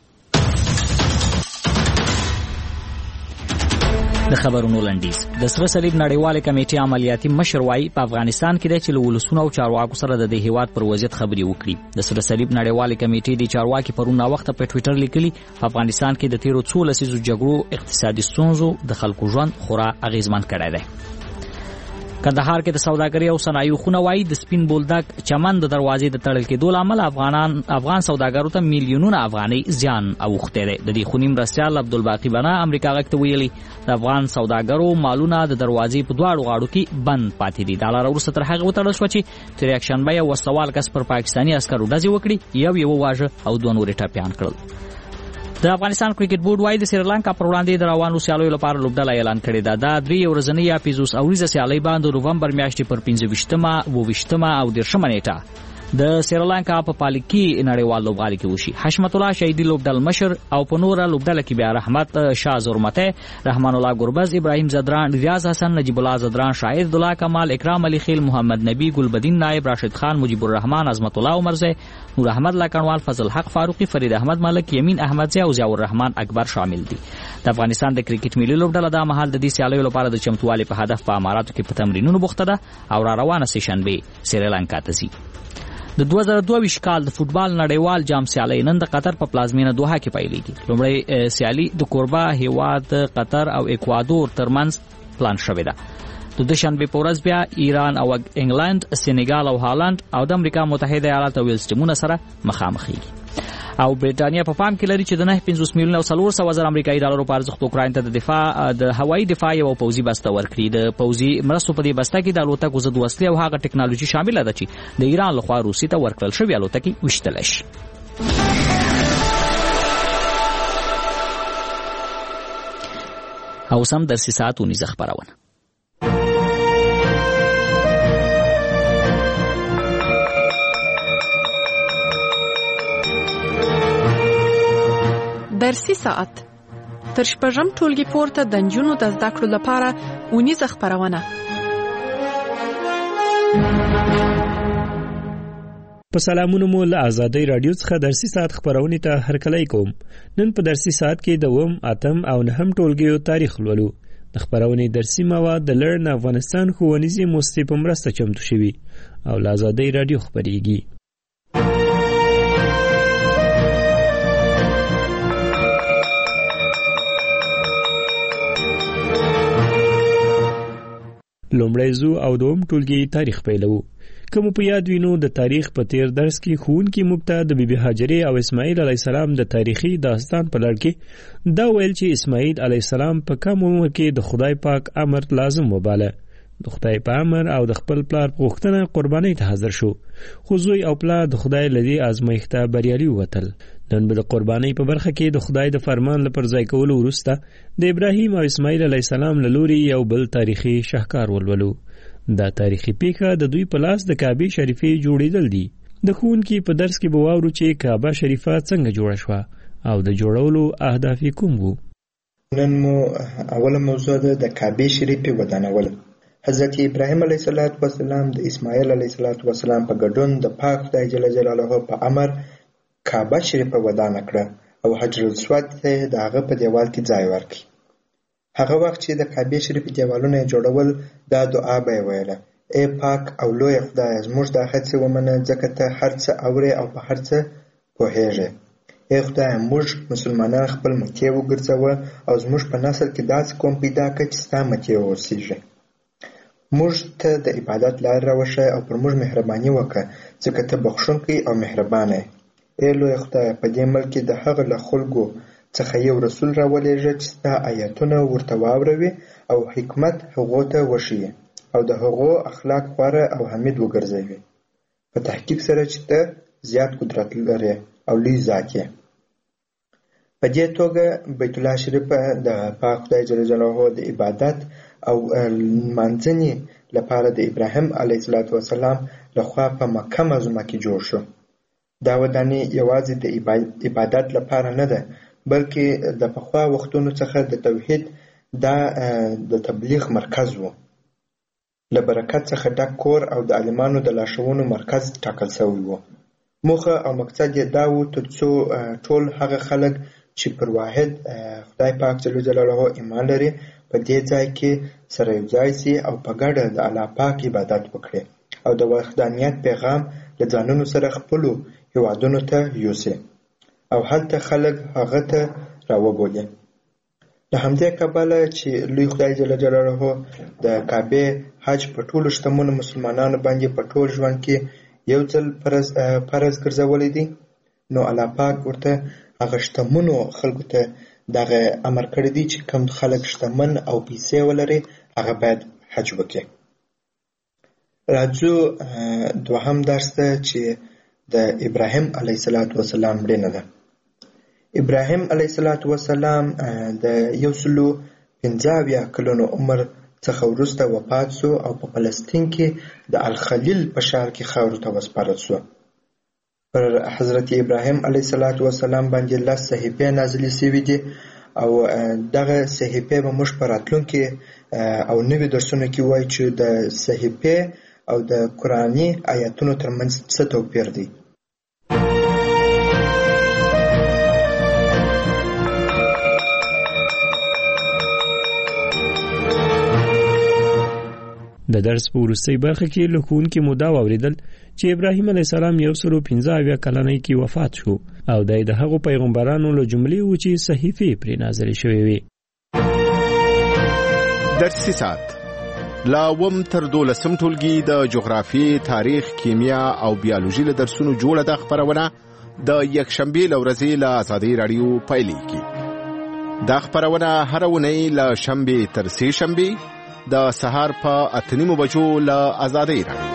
د خبرونو لنډیز. د سره صلیب نړیوالې کمیټې عملیاتي مشر وایي په افغانستان کې د چې ولسونو او چارواکو سره د دې هیواد پر وضعیت خبري وکړي. د سره صلیب نړیوالې کمیټې د چارواکي پرون وخت په ټوئیټر لیکلي په افغانستان کې د تیرو 13 لسیزو جګړو اقتصادي ستونزو د خلکو ژوند خورا اغیزمن کړی دی. کندهار کې د سوداګرۍ او صنایعو خونه وایي د سپین بولدک چمن د دروازې د تړل کېدو لامل افغان سوداګرو ته میلیونونه افغانۍ زیان اوښتی دی. د دې خونې مرستیال عبدالباقي بنا امریکا غږ ته ویلي د افغان سوداګرو مالونه د دروازې په دواړو غاړو کې بند پاتې دي. دا لاره وروسته تر هغې وتړل شوه چې تر یکشنبه یو وسوال کس پر پاکستاني عسکرو ډزې وکړي، یو وواژه او 2 نورې ټپیان کړل. د افغانستان کرکټ بورډ وايي د سریلانکا پر وړاندې د روانو سیالیو لپاره لوبډله اعلان کړې ده. دا 3 ورځنۍ یا 15 اوریزه سیالۍ باندې نوومبر میاشتې پر 25مه، 20مه او 30مه نیټه د سریلانکا په پالیکی نړیوال لوبغالي کې وشي. حشمت الله شهیدی لوبډل مشر او په نوره لوبډله کې بیا رحمت شاه زرمته، رحمان الله ګربز، ابراهیم زدران، ریاض حسن، نجیب الله زدران، شاهد الله کمال، اکرام علی خیل، محمد نبی، گلبدین نائب، راشد خان، مجیب الرحمن، عظمت الله عمرزی، نور احمد لکنوال، فضل حق فاروقی، فرید احمد ملک، یمین احمدزی او ضیاء الرحمن اکبر شامل دي. د افغانستان د کرکټ ملي لوبډله د مهال د دې سیالیو لپاره د چمتووالي په هدف په اماراتو کې په تمرینونو بوخته ده او را روانه سه شنبه سریلانکا ته ځي. د 2022 کال د فوتبال نړیوال جام سیالۍ نن د قطر په پلازمینه دوحه کې پیلېږي. لومړی سیالي د کوربه هیواد قطر او اکوادور ترمنځ پلان شوې ده. د دوشنبه په ورځ بیا ایران او انګلند، سینیګال او هالند او د امریکا متحده ایالات او ویلز ټیمونه سره مخامخېږي. او برېټانیا په پام کې لري چې د 9.50 میلیون او 400 زره امریکایي ډالرو په ارزښت اوکراین ته د دفاع د هوایي دفاع یو پوځي بسته ورکړي. د پوځي مرستو په دې بسته کې د الوتکو ضد وسلې او هغه ټکنالوژي شامل ده چې د ایران لخوا روسي ته ورکړل شوې الوتکې وشتل شي. او سم درسي ساعت 19 خبرونه. درسي ساعت تر شپږم ټولګي پورته د نجونو د زده کړو لپاره 19 خبرونه. په سلامونو مو له ازادي رادیو څخه درسي ساعت خبرونه ته هرکلی کوم. نن په درسي ساعت کې د 8 او 9 ټولګیو تاریخ لولو. د خبرونه درسي مواد د لرن افغانستان ښوونیزي موسسې په مرسته چمتو شوي او له ازادي رادیو خبريږي. لومړی زو او دوم ټولګي تاریخ پیلو. کوم په یاد وینو د تاریخ په تیر درس کې ښوونکي موږ ته د بیبي هاجرې او اسماعیل علیه السلام د تاریخي داستان په لړ کې دا ویل چې اسماعیل علیه السلام په کم عمر کې د خدای پاک امر لازم وباله. د خدای په امر او د خپل پلار په غوښتنه قربانۍ ته حاضر شو، خو زوی او پلار د خدای لدی آزمایښته بریالي ووتل. نن به د قربانۍ په برخه کې د خدای د فرمان لپاره ځای کولو وروسته د ابراهیم او اسماعیل علیه السلام له لوري یو بل تاریخي شاهکار ولولو. دا تاریخي پیښه د دوی په لاس د کعبه شریفه جوړیدل دي. د ښوونکي په درس کې به واورو چې کعبه شریفه څنګه جوړه شوه او د جوړولو اهداف کوم وو. نن مو اوله موضوع ده د کعبه شریفه ودانول. حضرت ابراهیم علیه السلام د اسماعیل علیه السلام په ګډون د پاک خدای جل جلاله په امر کعبه شریفه ودانه کړه او حجر الاسود ته د هغه په دیوال کې ځای ورکړي. هغه وخت چې د کعبه شریفه دیوالونه جوړول دا دعا به ویله: ای پاک او لوی خدای، زموږ دا هڅې ومنه ځکه ته هر څه اورې او په هر څه پوهېږې. ای خدای، موږ مسلمانان خپل مکې وګرځوه او زموږ په نسل کې داسې قوم پیدا کړه چې ستا مکې واوسېږي. موږ ته د عبادت لار راوښیه او پر موږ مهرباني وکړه ځکه ته بخښونکی او مهربانه یې. ای لوی خدای، په دې ملک کې د هغه له خلکو څخه یو رسول راولېږه چې ستا آیاتونه ورته واوروي او حکمت هغو ته وښیي او د هغو اخلاق غوره او حمید وګرځوي. په تحقیق سره چې ته زیات قدرت لري او لوی ذات یې. په دې توګه بیت الله شریف د پاک خدای جل جلاله د عبادت او منځني لپاره د ابراهیم علیه السلام لخوا په مکه معظمه کې جوړ شو. دا ودانۍ یوازې د عبادت لپاره نه ده، بلکې د پخوا وختونو څخه د توحید د تبلیغ مرکز و. له برکت څخه ډک کور او د عالمانو د لارښوونو مرکز ټاکل شوی و. موخه او مقصد یې دا و ترڅو ټول هغه خلک چې پر واحد خدای پاک جل جلاله ایمان لري په دې ځای کې سره یو ځای سي او په ګډه د الله پاک عبادت وکړي او د وحدانیت پیغام له ځانونو سره خپلو هیوادونو ته یوسي او هلته خلک هغه ته راوبولي. له همدې کبله چې لوی خدای جل جلاله د کعبې حج په ټولو شتمنو مسلمانانو باندې په ټول ژوند کې یو ځل فرض ګرځولی دی، نو الله پاک ورته هغه شتمنو خلکو ته دغه امر کړی دی چې کوم خلک شتمن او پیسې ولري هغه باید حج وکړي. راځو دوهم درس ته چې د ابراهیم علیه السلام مړینه ده. ابراهیم علیه السلام د 115 کلونو عمر څخه وروسته وفات شو او په فلسطین کې د الخلیل په ښار کې خاورو ته وسپارل شو. پر حضرت ابراهیم علیه السلام باندې 10 صحیفې نازلې شوې دي او دغه صحیفې به موږ په راتلونکي او نوي درسونو کې وایو چې د صحیفې او د قرآني آیاتونو ترمنځ څه توپیر دی. د درس په وروستۍ برخه کې له ښوونکي مو دا واورېدل چې ابراهیم علیه السلام 115 کلنۍ کې وفات شو او دی د هغو پیغمبرانو له جملې و چې صحیفې پرې نازلې شوې وې. درسي ساعت لا وم تر 12 ټولګي د جغرافي، تاریخ، کیمیا او بیولوژي له درسونو جوړه د خبرونه د یکشنبه لورځي له آزادۍ رادیو پایلیږي. دا خبرونه هر ونې له شنبه تر سه شنبه د سهار په 8:30 بجو له آزادۍ رادیو.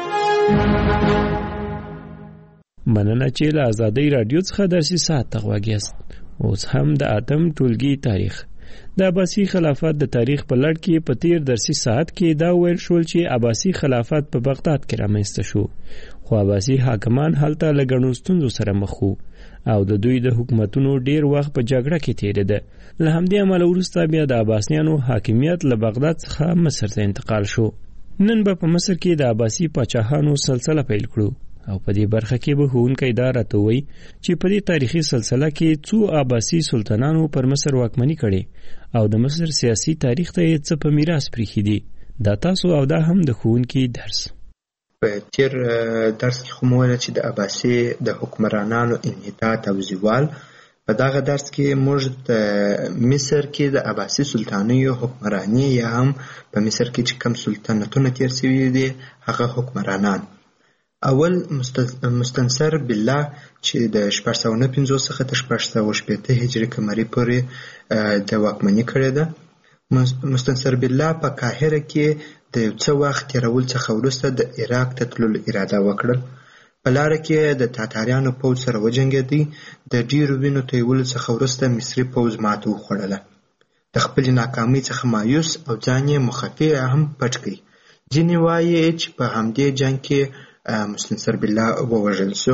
مننه چې له آزادۍ رادیو څخه درسي ساعت ته غواګیاست. اوس هم د اتم ټولګي تاریخ د عباسي خلافت د تاریخ په لړ کې په تیر درسي ساعت کې دا ویل شول چې عباسي خلافت په بغداد کې رامنځته شو، خو عباسي حاکمان هلته له ګڼو ستونزو سره مخ وو او د دوی د حکومتونو ډیر وخت په جګړه کې تیریده. له همدې امله وروسته بیا د عباسیانو حاکمیت له بغداد څخه مصر ته انتقال شو. نن به په مصر کې د عباسي پاچاهانو سلسله پیل کړو او په دې برخه کې به ښوونکی دا راته وایي چې په دې تاریخي سلسله کې څو عباسي سلطانانو پر مصر واکمني کړې او د مصر سیاسي تاریخ ته یې څه په میراث پریښي دي. دا تاسو او دا هم د ښوونکي درس. په تیر درس کې خو مو ویل چې د عباسي د حکمرانانو انحطاط او زوال. په دغه درس کې موږ د مصر کې د عباسي سلطانیو حکمرانی یا هم په مصر کې چې کوم سلطنتونه تیر شوي دي هغه حکمرانان. اول مستنصر بالله چې د 1450 څخه تر 1460 هجري قمري پورې د واکمني کړې ده. مستنصر بالله په قاهره کې د یو څه وخت تیرول څخه وروسته د عراق ته تللو اراده وکړل. په لاره کې د تاتاریانو پوځ سره وجنګېدی. د ډیرو وینو تویولو څخه وروسته مصري پوځ ماته وخوړله. د خپلې ناکامۍ څخه مایوس او ځان یې مخفي هم پټ کړي. ځینې وایي چې په همدې جنګ کې مستنصر بالله ووژل شو.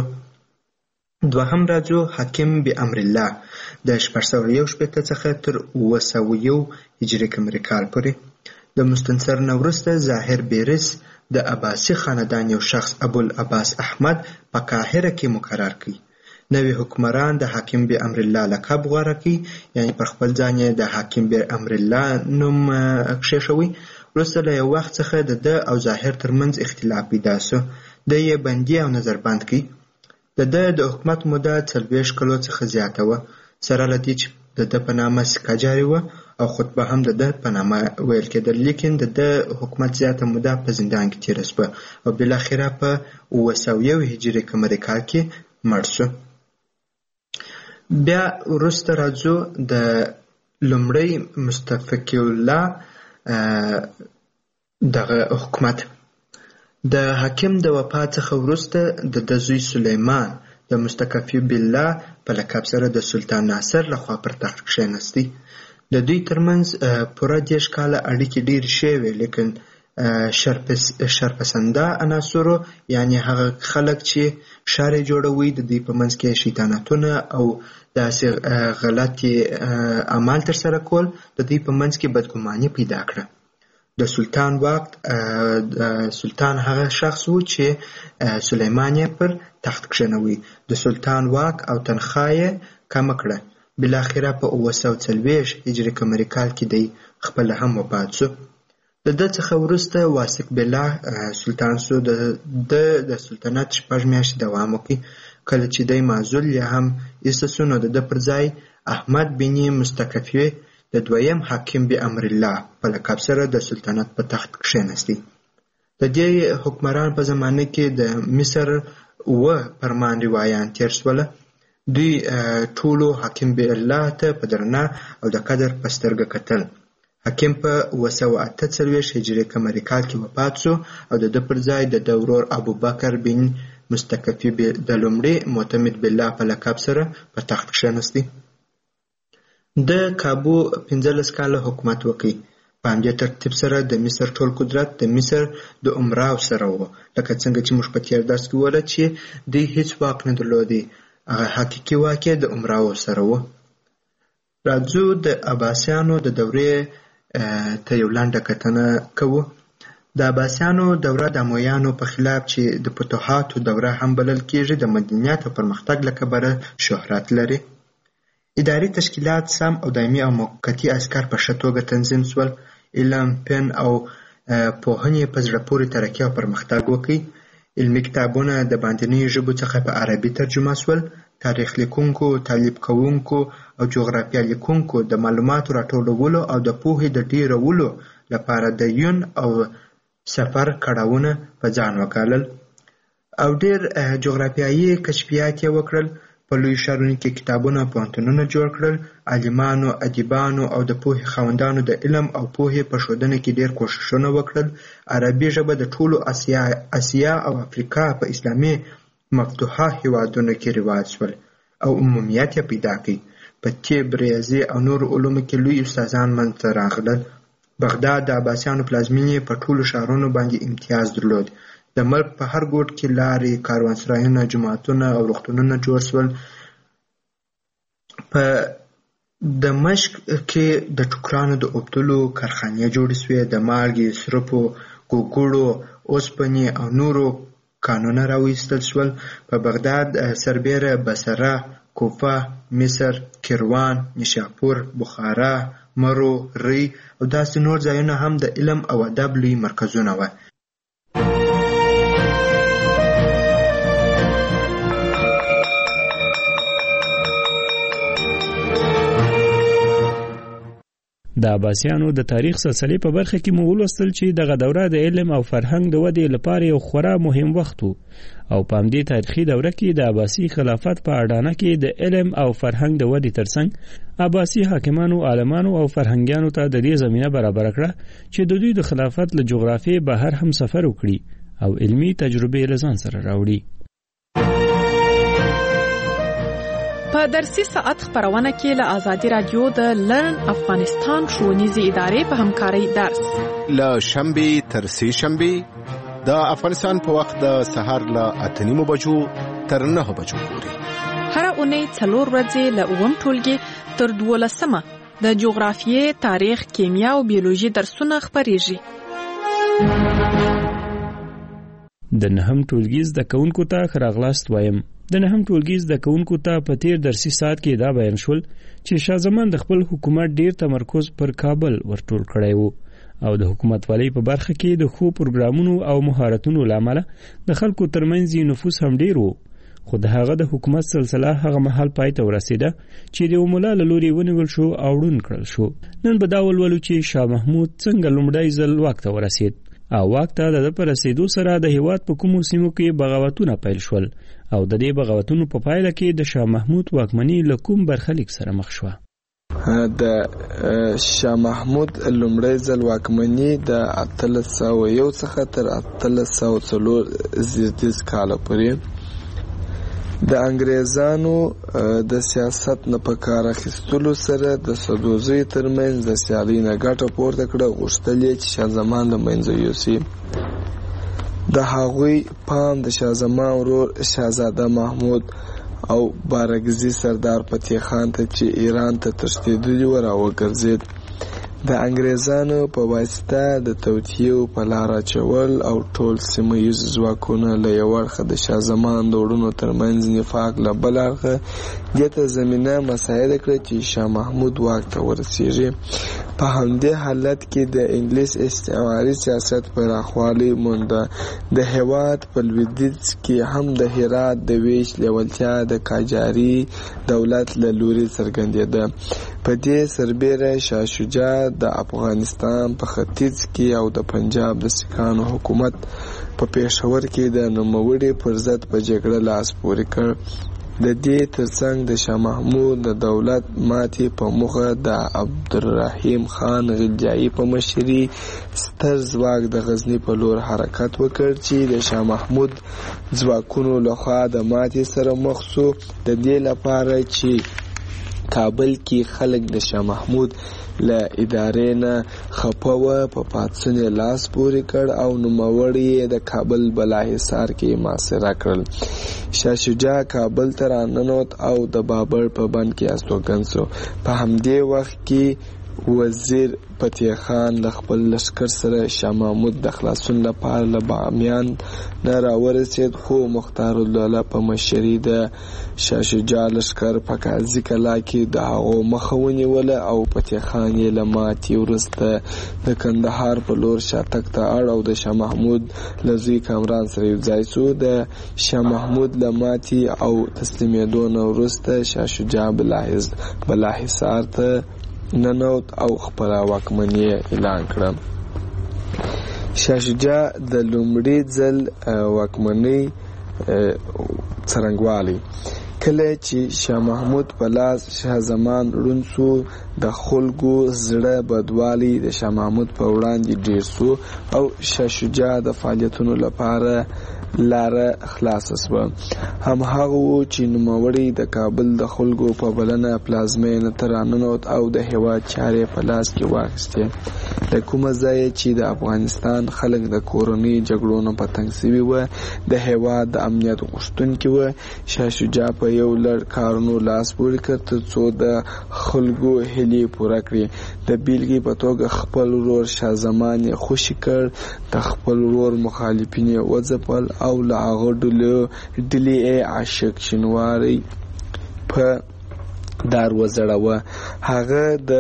دوهم راځو حاکم بامر الله د 1461 څخه تر 901 هجري قمري کال پورې. د مستنصر نه وروسته ظاهر بیرس د عباسي خاندان یو شخص ابوالعباس احمد په قاهره کې مقرر کړي. نوی حکمران د حاکم بامر الله لقب غوره کړي، یعنی پر خپل ځان یې د حاکم بامر الله نوم کښېښوي. وروسته له یو وخت څخه د او ظاهر ترمنځ اختلاف پیدا شو. د یې بندي او نظربند کړي. د حکومت موده 40 کلو څخه زیاته وه، سره له دې چې د په نامه سکه جاري وه او خطبه هم د په نامه ویل کېدل، لیکن د حکومت زیاته موده په زندان کې تېره شوه او بالاخره په 901 هجري قمري کال کې مړ شو. بیا وروسته راځو د لومړی مستفقی الله دغه حکومت. د حاکم د وفات څخه وروسته د زوی سلیمان د د مستکفی بالله په لقب سره د سلطان ناصر لخوا پر تخت کښېنستی. د دوی ترمنځ پوره 10 کاله اړیکې ډېرې ښې وې، لیکن شرپسنده عناصرو یعنی هغه خلک چې ښار یې جوړوي د دوی په منځ کې شیطانتونه او داسې غلطې اعمال ترسره کول د دوی په منځ کې بدګماني پیدا کړه. د سلطان واک سلطان هغه شخص و چې سلیمان یې پر تخت کښېنوي. د سلطان واک او تنخواه یې کمه کړه. بالاخره په 940 هجري قمري کال کې دی خپله هم وفات شو. د ده څخه وروسته واثق بالله سلطان شو. د سلطنت 6 میاشتې دوام وکړي. کله چې دی معزول یا هم ایسته شو نو د ده پر ځای احمد بن مستکفی د دویم حاکم به امر الله په لقب سره د سلطنت په تخت کښېنستی. د دې حکمران په زمانه کې د مصر فرمان روایان تیر شوله. دوی ټولو حاکم به الله ته په درنه او د قدر په سترګه کتل. حاکم په 948 هجري قمري کال کې وفات شو او د ده پر ځای د ده ورور ابوبکر بن مستکفی د لومړي معتمد بالله په لقب سره په تخت کښېنستی. د کابو 15 کاله حکومت وکړي. په همدې ترتیب سره د مصر ټول قدرت د مصر د امراو سره و. لکه څنګه چې موږ په تیر درس کې وویل چې دوی هیڅ واک نه درلودی، هغه حقیقي واک د امراو سره و. راځو د عباسیانو د دورې ته یو لنډه کتنه کوو. د عباسیانو دوره د امویانو په خلاف چې د فتوحاتو دوره هم بلل کېږي د مدنیت او پرمختګ له کبله شهرت لري. اداري تشکیلات سم او دایمي او موقتي عسکر په ښه توګه تنظیم شول. علم، فن او پوهنې په زړه پورې ترقي او پرمختګ وکړي. علمي کتابونه د باندنیو ژبو څخه په عربي ترجمه شول. تاریخ لیکونکو، تعلیب کوونکو او جغرافیه لیکونکو د معلوماتو راټولولو او د پوهې د ډیرولو لپاره د یون او سفر کړاوونه په ځان وکالل او ډیر جغرافیایي کشفیات یې وکړل. په لوی ښارونو کې کتابونه او پوهنتونونه جوړ کړل. عالمانو، ادیبانو او د پوهې خاوندانو د علم او پوهې په ښودنه کې ډیر کوښښونه وکړل. عربي ژبه د ټولو اسیا او افریقا په اسلامي مفتوحه هیوادونو کې رواج شول او عمومیت یې پیدا کړ. په طب، ریاضي او نورو علومو کې لوی استادان منځته راغلل. بغداد د عباسیانو پلازمینې په ټولو ښارونو باندې امتیاز درلود. د ملک په هر ګوټ کې لارې، کاروانسرایونه، جوماتونه او روغتونونه جوړ شول. په دمشق کې د ټوکرانو د اوبدلو کارخانې جوړې شوې. د مالګې، سرپو، ګوګړو، اوسپنې او نورو کانونه راویستل شول. په بغداد سربیره بصره، کوفه، مصر، کیروان، نیشاپور، بخارا، مرو، ری او داسې نور ځایونه هم د علم او ادب لوی مرکزونه وو. د عباسیانو د تاریخ سلسله په برخه کې مو ولوستل چې دغه دوره د علم او فرهنګ د ودې لپاره یو خورا مهم وخت و او په همدې تاریخي دوره کې د عباسي خلافت په اډانه کې د علم او فرهنګ د ودې ترڅنګ عباسي حاکمانو، عالمانو او فرهنګیانو ته د دې زمينه برابر کړه چې د دوی د خلافت له جغرافیې بهر هم سفر وکړي او علمي تجربې له ځان سره راوړي. په درسي ساعت خبرونه کې له آزادي رادیو د لرن افغانستان ښوونیزې ادارې په همکارۍ درس له شنبه تر سه شنبه د افغانستان په وخت د سهار له 8:30 بجو تر 9 بجو پورې هر اونۍ 4 ورځې له 9 ټولګي تر 12 د جغرافیې، تاریخ، کیمیا او بیولوژي درسونه خبرېږي. د نهم ټولګي زده کوونکو ته خراغلاست وایم. د نهم ټولګي زده کوونکو ته په تیر درسي ساعت کې دا بیان شول چې شاه زمان د خپل حکومت ډیر تمرکز پر کابل ورټول کړی وو او د حکومت والی په برخه کې د خو پروګرامونو او مهارتونو لامل د خلکو ترمنځ نفوذ هم ډیر وو. خو د هغه د حکومت سلسله هغه مهال پای ته ورسیده چې د مولا لوري ونیول شو او ړوند کړل شو. نن به دا ولولو چې شاه محمود څنګه لومړی ځل واک ته ورسید او واک ته د رسیدو سره د هیواد په کومو سیمو کې بغاوتونه پیل شول او د دې بغاوتونو په پایله کې د شاه محمود واکمني له کوم برخلیک سره مخ شوه. د شاه محمود لومړی ځل واکمني د 1301 څخه تر 1304 کال پورې د انګریزانو د سیاست نه په کار اخیستلو سره د سدوزۍ ترمنځ د سیالۍ نه ګټه پورته کړه. غوښتل یې چې شاه زمان له منځه یوسي. د هغوی پام د شاه زمان ورور شاهزاده محمود او بارګزي سردار فتح خان ته چې ایران ته تښتېدلي و راوګرځېد. د انګریزانو په واسطه د توطیو په لار اچول او ټول سیمه ییز ځواکونه له یو اړخه د شاه زمان د وروڼو ترمنځ نفاق له بل اړخه دې ته زمینه مساعده کړه چې شاه محمود واک ته ورسیږي. په همدې حالت کې د انګلیس استعماري سیاست پراخوالی مونده. د هېواد په لویدیځ کې هم د هرات د ویش لیوالتیا د قاجاري دولت له لوري څرګندېده. په دې سربیره شاه شجاع د افغانستان په ختیځ کې او د پنجاب د سیکهانو حکومت په پېښور کې د نوموړي پر ضد په جګړه لاس پورې کړ. د دې ترڅنګ د شاه محمود د دولت ماتې په موخه د عبدالرحیم خان غلجایي په مشري ستر ځواک د غزني په لور حرکت وکړ چې د شاه محمود ځواکونو لخوا د ماتې سره مخ شو. د دې لپاره چې کابل کې خلک د شاه محمود له ادارې نه خپه وه په پاڅون یې لاس پورې کړ او نوموړي یې د کابل بالاحصار کې محاصره کړل. شاه شجاع کابل ته راننوت او د بابر په بند کې استوګن شو. په همدې وخت کې وزیر فتح خان له خپل لشکر سره شاه محمود د خلاصون لپاره له بامیان نه راورسېد، خو مختارالدوله په مشري د شاه شجاع لشکر په قاضي کلا کې د هغو مخه ونیوله او فتح خان یې له ماتې وروسته د کندهار په لور شاتګ ته اړ او د شاه محمود له زوی کامران سره یوځای شو. د شاه محمود له ماتې او تسلیمېدو نه وروسته شاه شجاع بالاحصار ته ننوت او خپله واکمني اعلان کړه. شاه شجاع د لومړي ځل واکمنۍ څرنګوالی کله چې شاه محمود په لاس شاه زمان ړوند شو، د خلکو زړه بدوالی د شاه محمود په وړاندې ډیر شو او شاه شجاع د فعالیتونو لپاره لاره خلاصه شوه. همهغه و چې نوموړي د کابل د خلکو په بلنه پلازمینه ته راننوت او د هېواد چارې په لاس کې واخیستې. له کومه ځایه چې د افغانستان خلک د کورنۍ جګړو نه په تنګ سوي وه، د هېواد د امنیت غوښتونکي وه، شاه شجاع په یو لړ کارونو لاس پورې کړ تر څو د خلکو هیلې پوره کړي. د بیلګې په توګه خپل ورور شاه زمان یې خوشي کړ، د خپل ورور مخالفین یې وځپل او له هغه ډلې عاشق شینواری په دار وزړوه. هغه د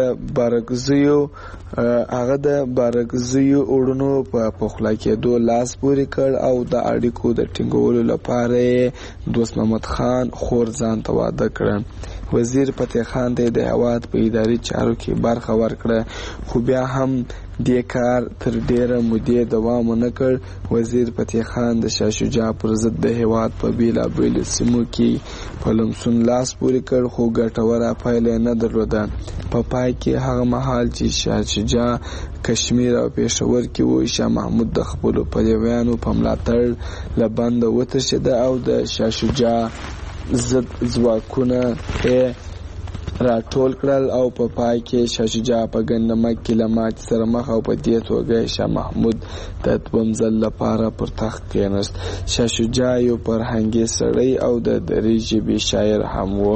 بارګزیو وړونو په پخلا کېدو لاس پورې کړ او د اړیکو د ټینګولو لپاره یې دوست محمد خان خور ځان ته واده کړه. وزیر فتح خان ته د هېواد په اداري چارو کې برخه ورکړه، خو بیا هم دې کار تر ډیره مودې دوام ونه کړ. وزیر فتح خان د شاه شجاع پر ضد د هېواد په بېلابېلو سیمو کې په لمسون لاس پورې کړ، خو ګټوره پایله نه درلوده. په پای کې هغه مهال چې شاه شجاع کشمیر او پېښور کې و، شاه محمود د خپلو پلویانو په ملاتړ له بنده وتښتېده او د شاه شجاع ضد ځواکونه یې راټول کړل او په پای کې شاه شجاع په ګندمک کې له ماتې سره مخ او په دې توګه شاه محمود د دویم ځل لپاره پر تخت کېناست. شاه شجاع یو فرهنګي سړی او د دري ژبې شاعر هم و.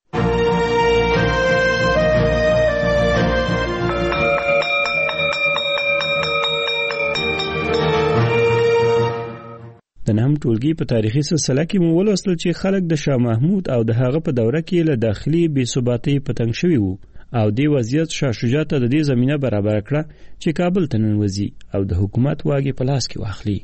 د نهم ټولګي په تاریخي سلسله کې مو ولوستل چې خلک د شاه محمود او د هغه په دوره کې له داخلي بې ثباتۍ په تنګ شوي وو او دې وضعیت شاه شجاع ته د دې زمینه برابر کړه چې کابل ته ننوځي او د حکومت واګې په لاس کې واخلي.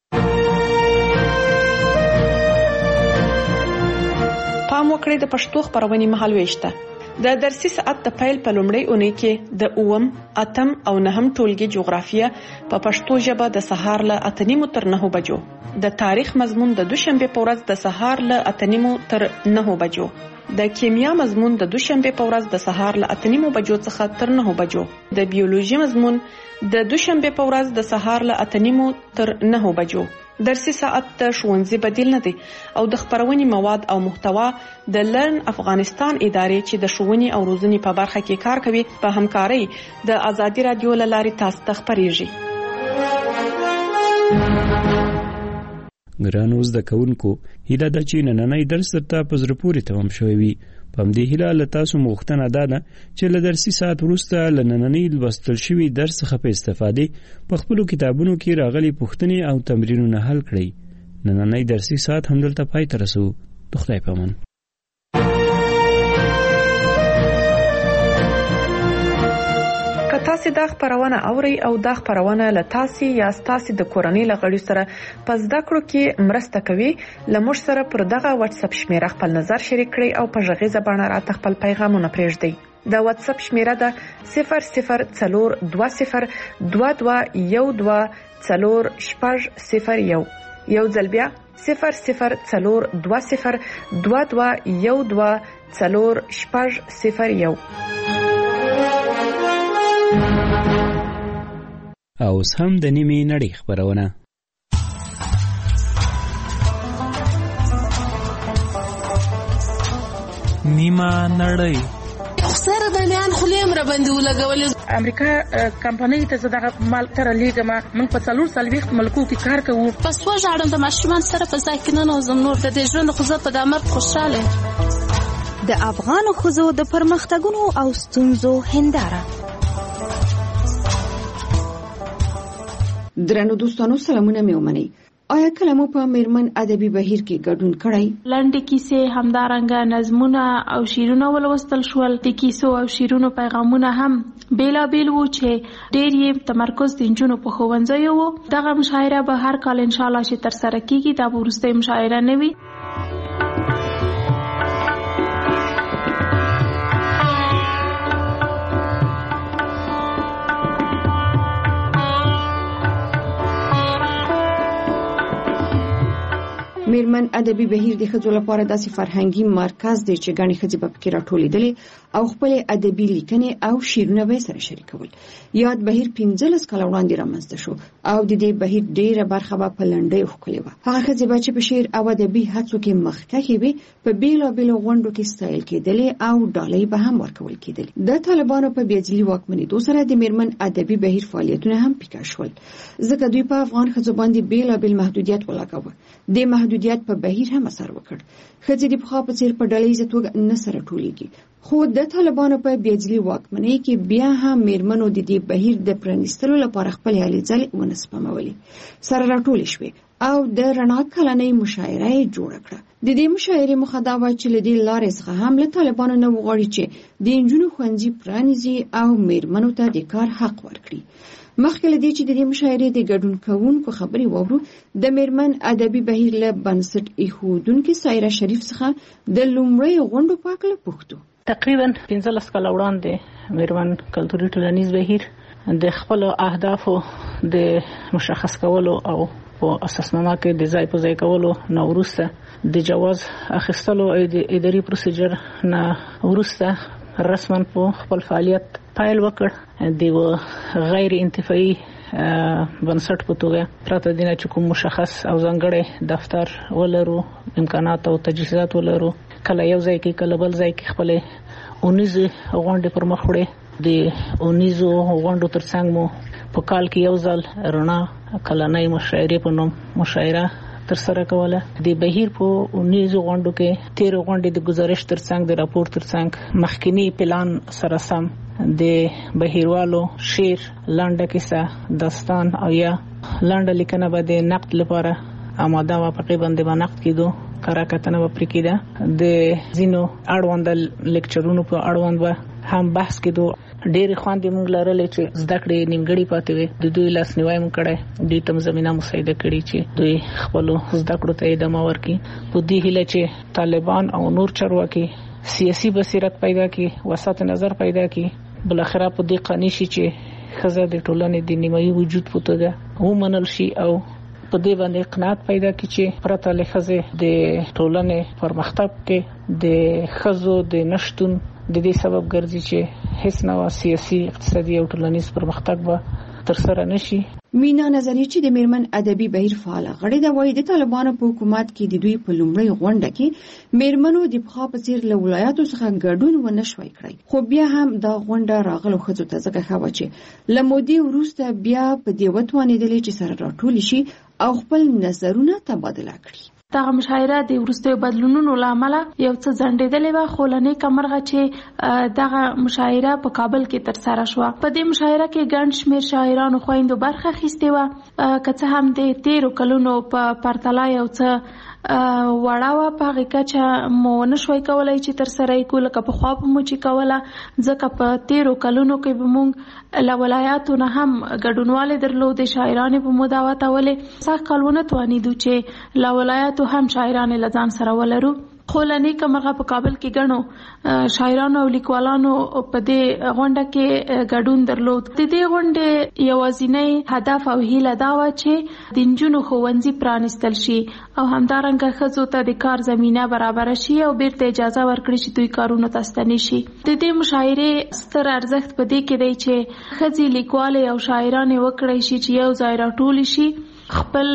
پام وکړئ د پښتو خبرونې مهالويشته. د درسي ساعت د پیل په لومړۍ اونۍ کې د 8م، 8م او 9م ټولګي جغرافیه په پښتو ژبه د سهار له 8:30 تر 9 بجو، د تاریخ مضمون د دوشنبه په ورځ د سهار له 8:30 تر 9 بجو، د کیمیا مضمون د دوشنبه په ورځ د سهار له 8:30 بجو څخه تر 9 بجو، د بیولوژي مضمون د دوشنبه په ورځ د سهار له 8:30 تر 9 بجو، درسي ساعت د ښوونځي بدیل نه دی او د خبرونې مواد او محتوا د لرن افغانستان ادارې چې د ښوونې او روزنې په برخه کې کار کوي په همکارۍ د ازادي رادیو له لارې تاسو ته خبرېږي. ګرانو زده کوونکو، هیله ده چې نننی درس درته په زړه پورې تمام شوی وي. په همدې هیله له تاسو غوښتنه ده چې له درسي ساعت وروسته له نننۍ لوستل شوي درس څخه په استفادې په خپلو کتابونو کې راغلي پوښتنې او تمرینونه حل کړئ. نننۍ درسي ساعت همدلته پای ته رسوو. د خدای په امان. که تاسو دا خبرونه اورئ او دا خبرونه له تاسو یا تاسو د کورنۍ له غړي سره په زده کړو کې مرسته کوي، لمر سره پر دغه واتس اپ شمیره خپل نظر شریک کړئ او په غږیزه بڼه راته خپل پیغامونه پرېږدئ. د واتس اپ شمیره ده 004212124001. یو ځل بیا 004212124001. او اوس هم د نیمې نړۍ خبرونه. نیمه نړۍ سره د میان خلیم را باندې ولګول. امریکا کمپنۍ ته زداغه مال تر لیګما موږ په 4 ملکو کې کار کوو. پس وژاړم د ماشومان سره په ځای کې نه نوزم نور د ژوند خو زه په دمر خوشاله. د افغان خوځو د پرمختګونو او ستونزو هنداره. درنو دوستانو سلامونه مې ومنئ. آیا کله مو په میرمن ادبي بهیر کې ګډون کړی؟ لنډې کیسې، همدارنګه نظمونه او شعرونه ولوستل شول. د کیسو او شعرونو پیغامونه هم بیلابیل وو چې ډېر یې تمرکز د نجونو په ښوونځیو وو. دغه مشاعره به هر کال انشاءالله چې ترسره کیږي. دا به وروستۍ مشاعره نه وي. میرمن ادبي بهیر د ښځو لپاره داسې فرهنګي مرکز دی چې ګڼې ښځې په کې راټولېدلې او خپل ادبي لیکنې او شعرونه به سره شریکول. یاد بهیر 15 کال وړاندې رامنځته شو او د دې بهیر ډېره برخه به په لنډۍ وښکلې وه. هغه ښځې به چې په شعر او ادبي هڅو کې مخکښې وې په بیلابیلو غونډو کې ستایل کېدلې او ډالۍ به هم ورکول کېدلې. د طالبانو په بېجلي واکمنېدو سره د میرمن ادبي بهیر فعالیتونه هم پیکه شول، ځکه دوی په افغان ښځو باندې بیلابیل محدودیت ولګاوه. د محدودیت په بهیر هم اثر وکړ. ښځې د پخوا په څېر په ډلهییزه توګه نه سره ټولېږي. خو د طالبانو په بېجلي واکمنۍ کې بیا هم میرمنو د دې بهیر د پرانیستلو لپاره خپل هلې ځلې ونه سپمولې، سره راټولې شوې او د رڼا کلنۍ مشاعره یې جوړه کړه. د دې مشاعرې موخه دا وه چې له دې لارې څخه هم له طالبانو نه وغواړي چې د نجونو ښوونځي پرانیزي او میرمنو ته د کار حق ورکړي. مخکې له دې چې د دې مشاعرې د ګډون کوونکو خبرې واورو، د میرمن ادبي بهیر له بنسټ ایښودونکي سایره شریف څخه د لومړۍ غونډو په هکله پوښتو. تقریبا 15 کاله وړاندې میرمن کلتوري ټولنیز بهیر د خپلو اهدافو د مشخص کولو او په اساسنامه کې د ځای په ځای کولو نه وروسته د جواز اخیستلو د اداري پروسیجر نه وروسته رسما په خپل فعالیت پایل وکړ. د غیر انتفاعي بنسټ په توګه پرته دینه چې کوم مشخص او ځانګړی دفتر ولرو، امکانات او تجهیزات ولرو، کله یو ځای کې کله بل ځای کې خپل اونیزه غونډې پر مخ وړي. د اونیزو غونډو ترڅنګ مو په کال کې یو ځل رڼا کلنۍ مشاعرې په نوم مشاعره ترسره کوله. د بهیر په اونیزو غونډو کې 13 غونډې د گزارش ترڅنګ د راپور ترڅنګ مخکینی پلان سره سم د بهیروالو شعر، لنډه کیسه، داستان او یا لنډه لیکنه به د نقد لپاره آماده و. په قیبند به نقد کېدو، کراکتنه به پرې کېده. د ځینو اړوند لیکچرونو په اړوند به هم بحث کېدو. ډېرې خواندې موږ لرلې چې زده کړې نیمګړې پاتې وې. د دوی لاسنیوی موږ کړی، دوی ته زمینه مساعده کړې چې دوی خپلو زده کړو ته ادامه ورکړي. په دې هیله چې طالبان او نور چارواکي سیاسي بصیرت پیدا کړي، وسط نظر پیدا کړي، بالاخره په دې قانع شي چې ښځه د ټولنې د نیمایي وجود په توګه ومنل شي او په دې باندې قناعت پیدا کړي چې پرته له ښځې د ټولنې پرمختګ کې د ښځو د نشتون د دې سبب ګرځي چې هیڅ نوع سیاسي، اقتصادي او ټولنیز پرمختګ به ترسره نشي. مینا نظری چې د میرمن ادبي بهیر فعاله غړې ده وایي د طالبانو په حکومت کې د دوی په لومړۍ غونډه کې میرمنو د پخوا په څیر له ولایاتو څخه ګډون ونه شوی کړی، خو بیا هم دا غونډه راغلو ښځو ته ځکه ښه وه چې له مودې وروسته بیا په دې وتوانېدلې چې سره راټولې شي او خپل نظرونه تبادله کړي. دغه مشاعره د وروستیو بدلونونو له امله یو څه ځنډېدلې وه، خو له نیکه مرغه چې دغه مشاعره په کابل کې ترسره شوه. په دې مشاعره کې ګڼ شمېر شاعرانو خویندو برخه اخیستې وه، که څه هم د تېرو کلونو په پرتله یو څه وړه وه، په هغې کچه مو نشوی کولی چې ترسره یې کړو لکه پخوا به مو چې کوله، ځکه په تېرو کلونو کې به موږ له ولایاتو نه هم ګډونوالی درلودې، شاعرانې به مو دعوتولې. سږ کال ونه توانېدو چې له ولایاتو هم شاعرانې له ځان سره ولرو، خو له نیکه مرغه په کابل کې ګڼو شاعرانو او لیکوالانو په دې غونډه کې ګډون درلود. د دې غونډې یوازینی هدف او هیله دا وه چې د نجونو ښوونځي پرانیستل شي او همدارنګه ښځو ته د کار زمینه برابره شي او بیرته اجازه ورکړي چې دوی کارونو ته ستنې شي. د دې مشاعرې ستر ارزښت په دې کې دی چې ښځې لیکوالې او شاعرانې وکړی شي چې یو ځای راټولې شي، خپل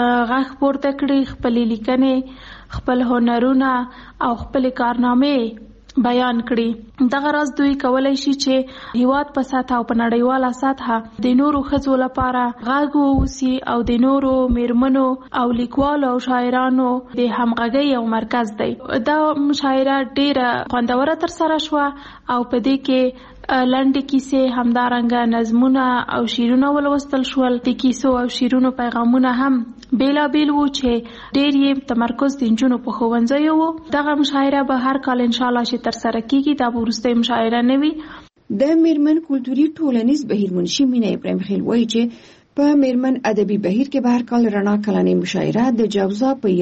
غږ پورته کړي، خپلې لیکنې، خپل هنرونه او خپل کارنامې بیان کړي. دغه راز دوی کولای شي چې هیواد په سطح او په نړیواله سطح د نورو ښځو لپاره غږ واوسي او د نورو میرمنو او لیکوالو او شاعرانو د همغږۍ یو مرکز دی. دا مشاعره ډیره خوندوره ترسره شوه او په دې کې لنډې کیسې، همدارنګه نظمونه او شعرونه ولوستل شول. د کیسو او شعرونو پیغامونه هم بیلابیل وو چې ډېر یې تمرکز د نجونو په ښوونځیو وو. دغه مشاعره به هر کال انشاءالله چې ترسره کیږي، دا به وروستۍ مشاعره نه وي. د میرمن کلتوري ټولنیز بهیر منشي مینا ابراهیم خیل وایي چې په میرمن ادبي بهیر کې به هر کال رڼا کلنۍ مشاعره د جوزا په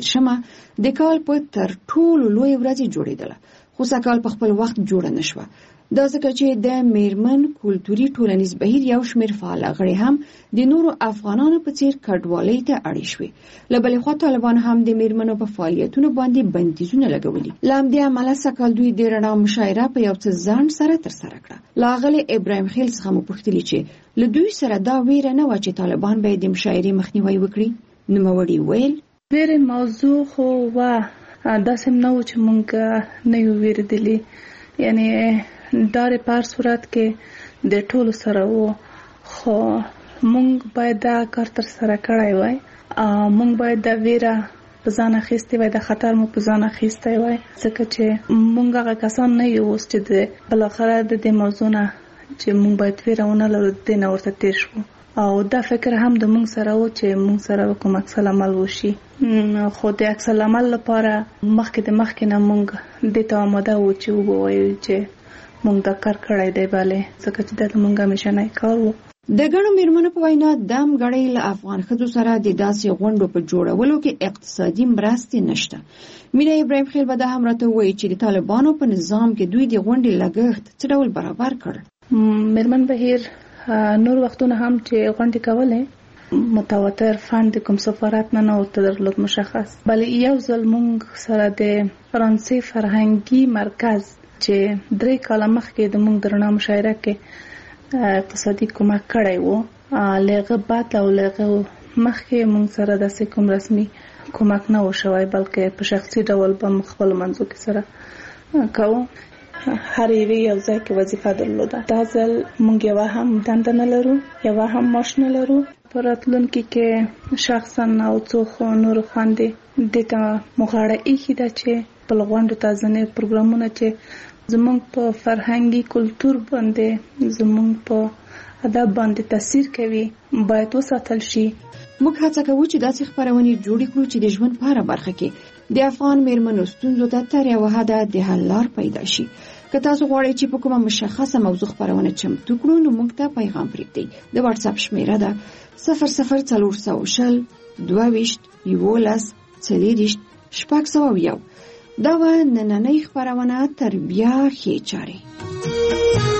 11 د کال په تر ټولو لوی ورځې جوړېدله، خو سږکال په خپل وخت جوړه نه شوه. دا ځکه چې د میرمن کلتوري ټولنیز بهیر یو شمېر فعاله غړي هم د نورو افغانانو په څیر کډوالۍ ته اړې شوې. له بلې خوا طالبان هم د میرمنو په فعالیتونو باندې بندیزونه لګولي. له همدې امله سږکال دوی د رڼا مشاعره په یو څه ځنډ سره ترسره کړه. له ښاغلي ابراهیم خیل څخه مو پوښتلي چې له دوی سره دا ویره نه وه چې طالبان به د مشاعرې مخنیوی وکړي. نوموړي ویل ویرې موضوع خو وه، داسې نه و چې موږ نه یو ویرېدلي، یعنې دارې په هر صورت کې د ټولو سره وو، خو مونږ باید دا کار تر سره کړی وای. مونږ باید دا ویره په ځان اخیستی وای، دا خطر مو په ځان اخیستی وای، ځکه چې مونږ هغه کسان نه یو اوس چې د بالاخره د دې موضوع نه چې مونږ باید ویره ونه لرو، د دې نه ورته تېر شو. او دا فکر هم د مونږ سره و چې مونږ سره کوم عکس العمل وشي، خو د عکس العمل لپاره مخکې نه مونږ دې ته آماده وو چې ووایو چې مونږ دا کار کړی دی، بلې ځکه چې دا مونږ همیشنی کار و. د ګڼو میرمنو په وینا دم غړی له افغان ښځو سره د داسې غونډو په جوړولو کې اقتصادي مرستې نشته. مینا ابراهیم خیل به دا هم راته وایي چې د طالبانو په نظام کې دوی د غونډې لګښت څه ډول برابر کړ. میرمن بهیر نور وختونه هم چې غونډې کولې، متواتر فند کوم سفارت نه ورته درلود مشخص، بلې یو ځل مونږ سره د فرانسې فرهنګي مرکز چې 3 کاله مخکې د موږ د رڼا مشاعره کې اقتصادي کومک کړی وو، لغه بعد او لغه مخکې موږ سره داسې کوم رسمي کومک نه و شوی، بلکې په شخصي ډول به خپل منځو کې سره کوو. هر یوې یو ځای کې وظیفه درلوده. دا ځل موږ یوه هم دنده نه لرو، یوه هم معاش نه لرو. په راتلونکي کې شخصا او څو نورو خویندې دې ته مو غاړه ایښې ده چې په غونډو ته ځینې پروګرامونه چې زموږ په فرهنګي کلتور باندې، زموږ په ادب باندې تاثیر کوي، باید وساتل شي. موږ هڅه کوو چې داسې خپرونې جوړې کړو چې د ژوند په هره برخه کې د افغان میرمنو ستونزو ته تر یوه حده د حل لار پیدا شي. که تاسو غواړئ چې په کومه مشخصه موضوع خپرونه چمتو کړو، نو موږ ته پیغام پرېږدئ. د واتس اپ شمیره ده 00400 22 11 40 601. دا و نننۍ خپرونه تربیه ښې چارې.